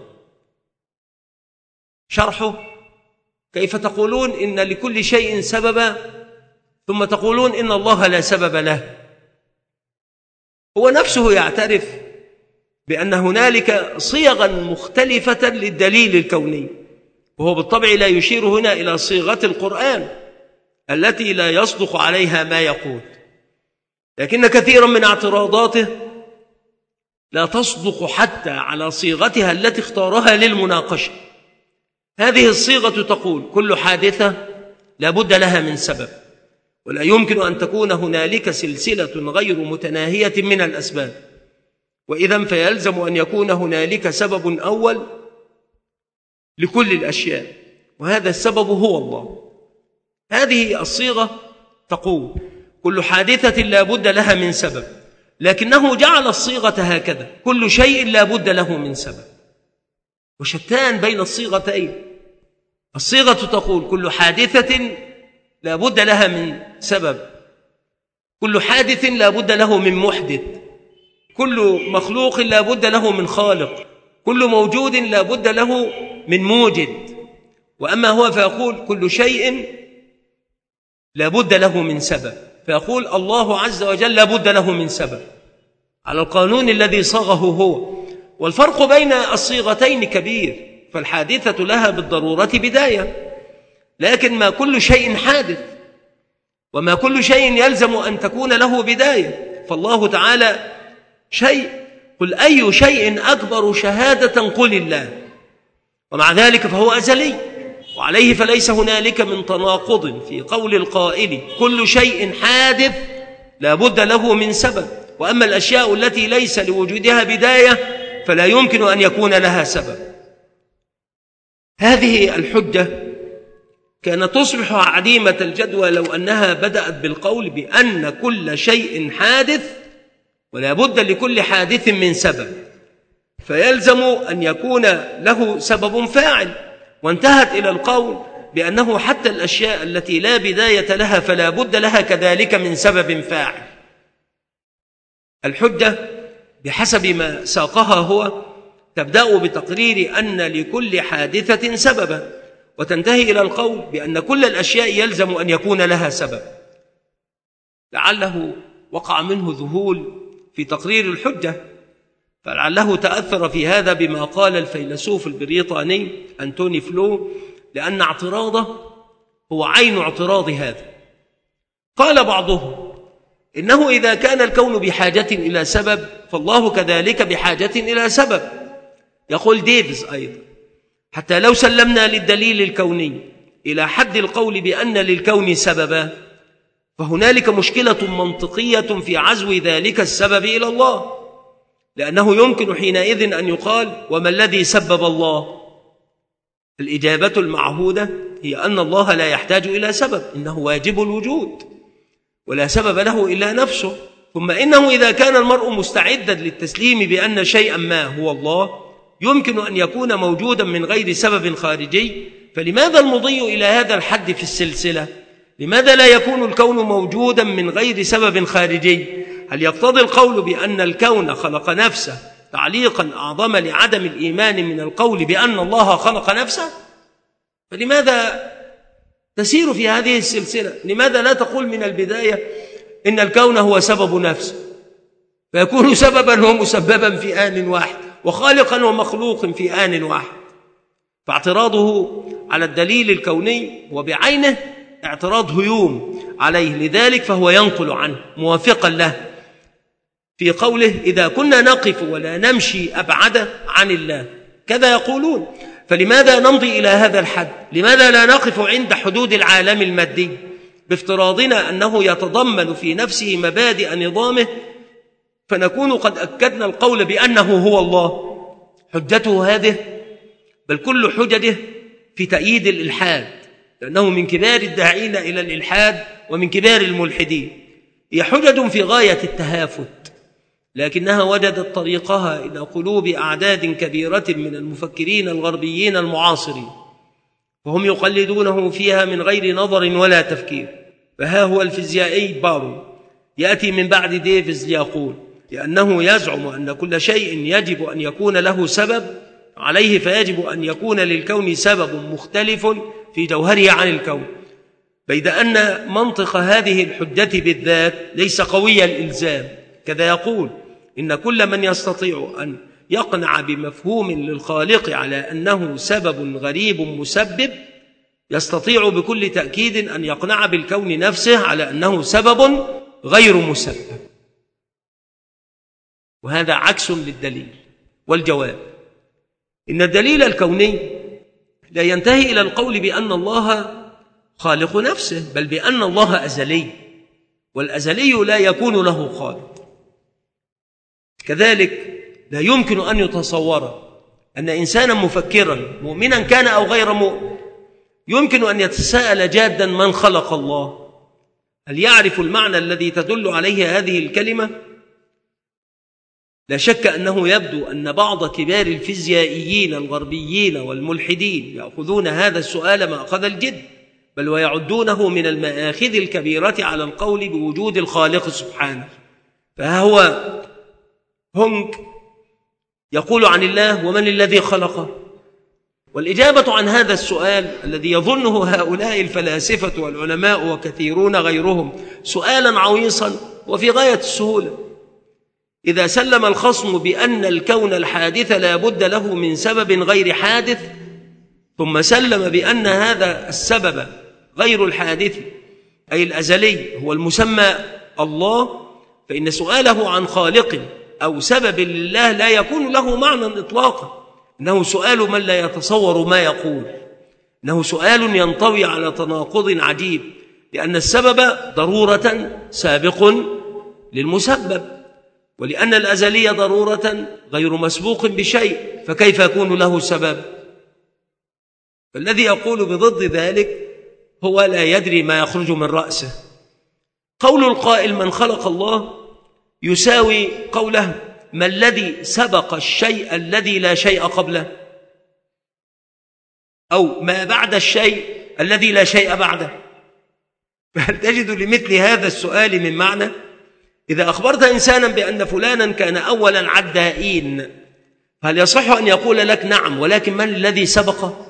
شرحه: كيف تقولون إن لكل شيء سببا ثم تقولون إن الله لا سبب له؟ هو نفسه يعترف بأن هنالك صيغا مختلفة للدليل الكوني، وهو بالطبع لا يشير هنا إلى صيغة القرآن التي لا يصدق عليها ما يقول، لكن كثيرا من اعتراضاته لا تصدق حتى على صيغتها التي اختارها للمناقشة. هذه الصيغة تقول كل حادثة لا بد لها من سبب، ولا يمكن أن تكون هنالك سلسلة غير متناهية من الأسباب، وإذا فيلزم أن يكون هنالك سبب أول لكل الأشياء، وهذا السبب هو الله. هذه الصيغة تقول كل حادثة لا بد لها من سبب، لكنه جعل الصيغة هكذا: كل شيء لا بد له من سبب. وشتان بين الصيغتين. الصيغة تقول كل حادثة لا بد لها من سبب، كل حادث لا بد له من محدث، كل مخلوق لا بد له من خالق، كل موجود لا بد له من موجد. وأما هو فيقول كل شيء لا بد له من سبب، فيقول الله عز وجل لا بد له من سبب على القانون الذي صاغه هو. والفرق بين الصيغتين كبير، فالحادثة لها بالضرورة بداية، لكن ما كل شيء حادث وما كل شيء يلزم أن تكون له بداية. فالله تعالى شيء، قل أي شيء أكبر شهادة قل الله، ومع ذلك فهو أزلي، وعليه فليس هنالك من تناقض في قول القائل كل شيء حادث لا بد له من سبب، وأما الأشياء التي ليس لوجودها بداية فلا يمكن أن يكون لها سبب. هذه الحجة كانت تصبح عديمة الجدوى لو أنها بدأت بالقول بأن كل شيء حادث ولا بد لكل حادث من سبب، فيلزم أن يكون له سبب فاعل، وانتهت إلى القول بأنه حتى الأشياء التي لا بداية لها فلا بد لها كذلك من سبب فاعل. الحجة بحسب ما ساقها هو تبدأ بتقرير أن لكل حادثة سببا، وتنتهي إلى القول بأن كل الأشياء يلزم أن يكون لها سبب. لعله وقع منه ذهول في تقرير الحجة، فلعله تأثر في هذا بما قال الفيلسوف البريطاني أنتوني فلو، لأن اعتراضه هو عين اعتراض هذا. قال بعضهم إنه إذا كان الكون بحاجة إلى سبب فالله كذلك بحاجة إلى سبب. يقول ديفيز أيضا حتى لو سلمنا للدليل الكوني إلى حد القول بأن للكون سببا فهنالك مشكلة منطقية في عزو ذلك السبب إلى الله، لأنه يمكن حينئذ أن يقال وما الذي سبب الله؟ الإجابة المعهودة هي أن الله لا يحتاج إلى سبب، إنه واجب الوجود ولا سبب له إلا نفسه. ثم إنه إذا كان المرء مستعدا للتسليم بأن شيئا ما هو الله يمكن أن يكون موجودا من غير سبب خارجي، فلماذا المضي إلى هذا الحد في السلسلة؟ لماذا لا يكون الكون موجودا من غير سبب خارجي؟ هل يقتضي القول بأن الكون خلق نفسه تعليقا أعظم لعدم الإيمان من القول بأن الله خلق نفسه؟ فلماذا تسير في هذه السلسلة؟ لماذا لا تقول من البداية إن الكون هو سبب نفسه، فيكون سببا ومسببا في آن واحد وخالقا ومخلوق في آن واحد؟ فاعتراضه على الدليل الكوني وبعينه اعتراض هيوم عليه، لذلك فهو ينقل عنه موافقا له في قوله إذا كنا نقف ولا نمشي أبعد عن الله، كذا يقولون. فلماذا نمضي إلى هذا الحد؟ لماذا لا نقف عند حدود العالم المادي بافتراضنا أنه يتضمن في نفسه مبادئ نظامه، فنكون قد أكدنا القول بأنه هو الله؟ حجته هذه بل كل حججه في تأييد الإلحاد، لأنه من كبار الداعين إلى الإلحاد ومن كبار الملحدين. هي حجج في غاية التهافت، لكنها وجدت طريقها إلى قلوب أعداد كبيرة من المفكرين الغربيين المعاصرين، وهم يقلدونه فيها من غير نظر ولا تفكير. فها هو الفيزيائي بارو يأتي من بعد ديفيز ليقول لأنه يزعم أن كل شيء يجب أن يكون له سبب عليه، فيجب أن يكون للكون سبب مختلف في جوهره عن الكون، بيد أن منطق هذه الحجة بالذات ليس قوي الإلزام. كذا يقول إن كل من يستطيع أن يقنع بمفهوم للخالق على أنه سبب غريب مسبب يستطيع بكل تأكيد أن يقنع بالكون نفسه على أنه سبب غير مسبب، وهذا عكس للدليل. والجواب إن الدليل الكوني لا ينتهي إلى القول بأن الله خالق نفسه، بل بأن الله أزلي، والأزلي لا يكون له خالق. كذلك لا يمكن أن يتصور أن إنسانا مفكرا مؤمنا كان أو غير مؤمن يمكن أن يتساءل جادا من خلق الله؟ هل يعرف المعنى الذي تدل عليه هذه الكلمة؟ لا شك أنه يبدو أن بعض كبار الفيزيائيين الغربيين والملحدين يأخذون هذا السؤال مأخذ الجد، بل ويعدونه من المآخذ الكبيرة على القول بوجود الخالق سبحانه. فها هو هونغ يقول عن الله: ومن الذي خلقه؟ والإجابة عن هذا السؤال الذي يظنه هؤلاء الفلاسفة والعلماء وكثيرون غيرهم سؤالا عويصا وفي غاية السهولة. إذا سلم الخصم بأن الكون الحادث لا بد له من سبب غير حادث، ثم سلم بأن هذا السبب غير الحادث أي الأزلي هو المسمى الله، فإن سؤاله عن خالق أو سبب لله لا يكون له معنى إطلاقا، إنه سؤال من لا يتصور ما يقول، إنه سؤال ينطوي على تناقض عجيب، لأن السبب ضرورة سابق للمسبب، ولأن الأزلية ضرورة غير مسبوق بشيء، فكيف يكون له سبب؟ فالذي يقول بضد ذلك هو لا يدري ما يخرج من رأسه. قول القائل من خلق الله يساوي قوله ما الذي سبق الشيء الذي لا شيء قبله، أو ما بعد الشيء الذي لا شيء بعده. فهل تجد لمثل هذا السؤال من معنى؟ إذا أخبرت إنسانا بأن فلانا كان أولا عدائين، هل يصح أن يقول لك نعم، ولكن من الذي سبقه؟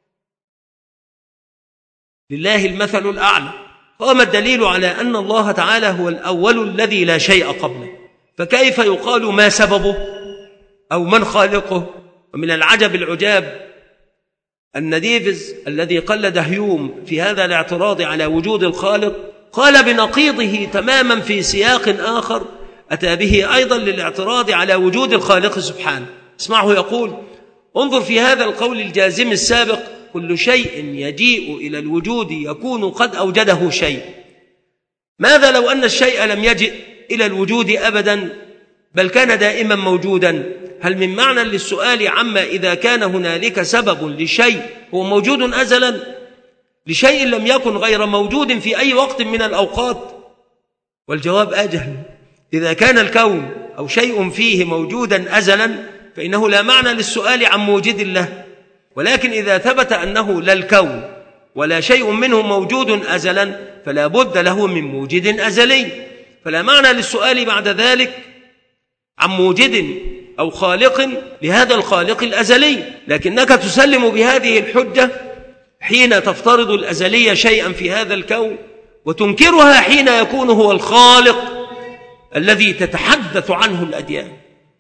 لله المثل الأعلى. قام الدليل على أن الله تعالى هو الأول الذي لا شيء قبله، فكيف يقال ما سببه أو من خالقه؟ ومن العجب العجاب أن ديفيز الذي قلد هيوم في هذا الاعتراض على وجود الخالق قال بنقيضه تماما في سياق آخر أتى به أيضا للاعتراض على وجود الخالق سبحانه. اسمعه يقول: انظر في هذا القول الجازم السابق: كل شيء يجيء إلى الوجود يكون قد أوجده شيء. ماذا لو أن الشيء لم يجئ إلى الوجود أبدا بل كان دائما موجودا؟ هل من معنى للسؤال عما إذا كان هنالك سبب لشيء هو موجود أزلا لشيء لم يكن غير موجود في أي وقت من الأوقات؟ والجواب أجهل. إذا كان الكون أو شيء فيه موجودا أزلا فإنه لا معنى للسؤال عن موجد له، ولكن إذا ثبت أنه لا الكون ولا شيء منه موجود أزلا فلا بد له من موجد أزلي، فلا معنى للسؤال بعد ذلك عن موجد أو خالق لهذا الخالق الأزلي. لكنك تسلم بهذه الحجة حين تفترض الأزلية شيئا في هذا الكون، وتنكرها حين يكون هو الخالق الذي تتحدث عنه الأديان.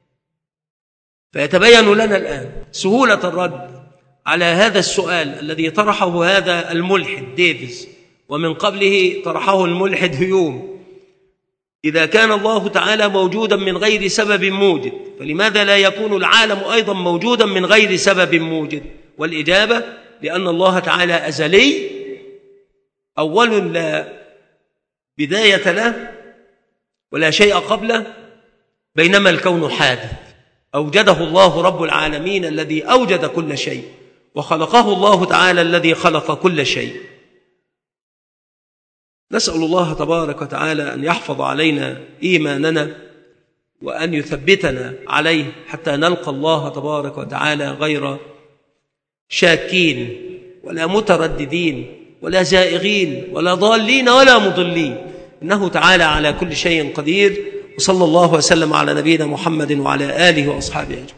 فيتبين لنا الآن سهولة الرد على هذا السؤال الذي طرحه هذا الملحد ديفيز، ومن قبله طرحه الملحد هيوم: إذا كان الله تعالى موجودا من غير سبب موجد فلماذا لا يكون العالم أيضا موجودا من غير سبب موجد؟ والإجابة: لأن الله تعالى أزلي، أول لا بداية له ولا شيء قبله، بينما الكون حادث أوجده الله رب العالمين الذي أوجد كل شيء، وخلقه الله تعالى الذي خلق كل شيء. نسأل الله تبارك وتعالى أن يحفظ علينا إيماننا وأن يثبتنا عليه حتى نلقى الله تبارك وتعالى غير شاكين ولا مترددين ولا زائغين ولا ضالين ولا مضلين، إنه تعالى على كل شيء قدير. وصلى الله وسلم على نبينا محمد وعلى آله وأصحابه أجمعين.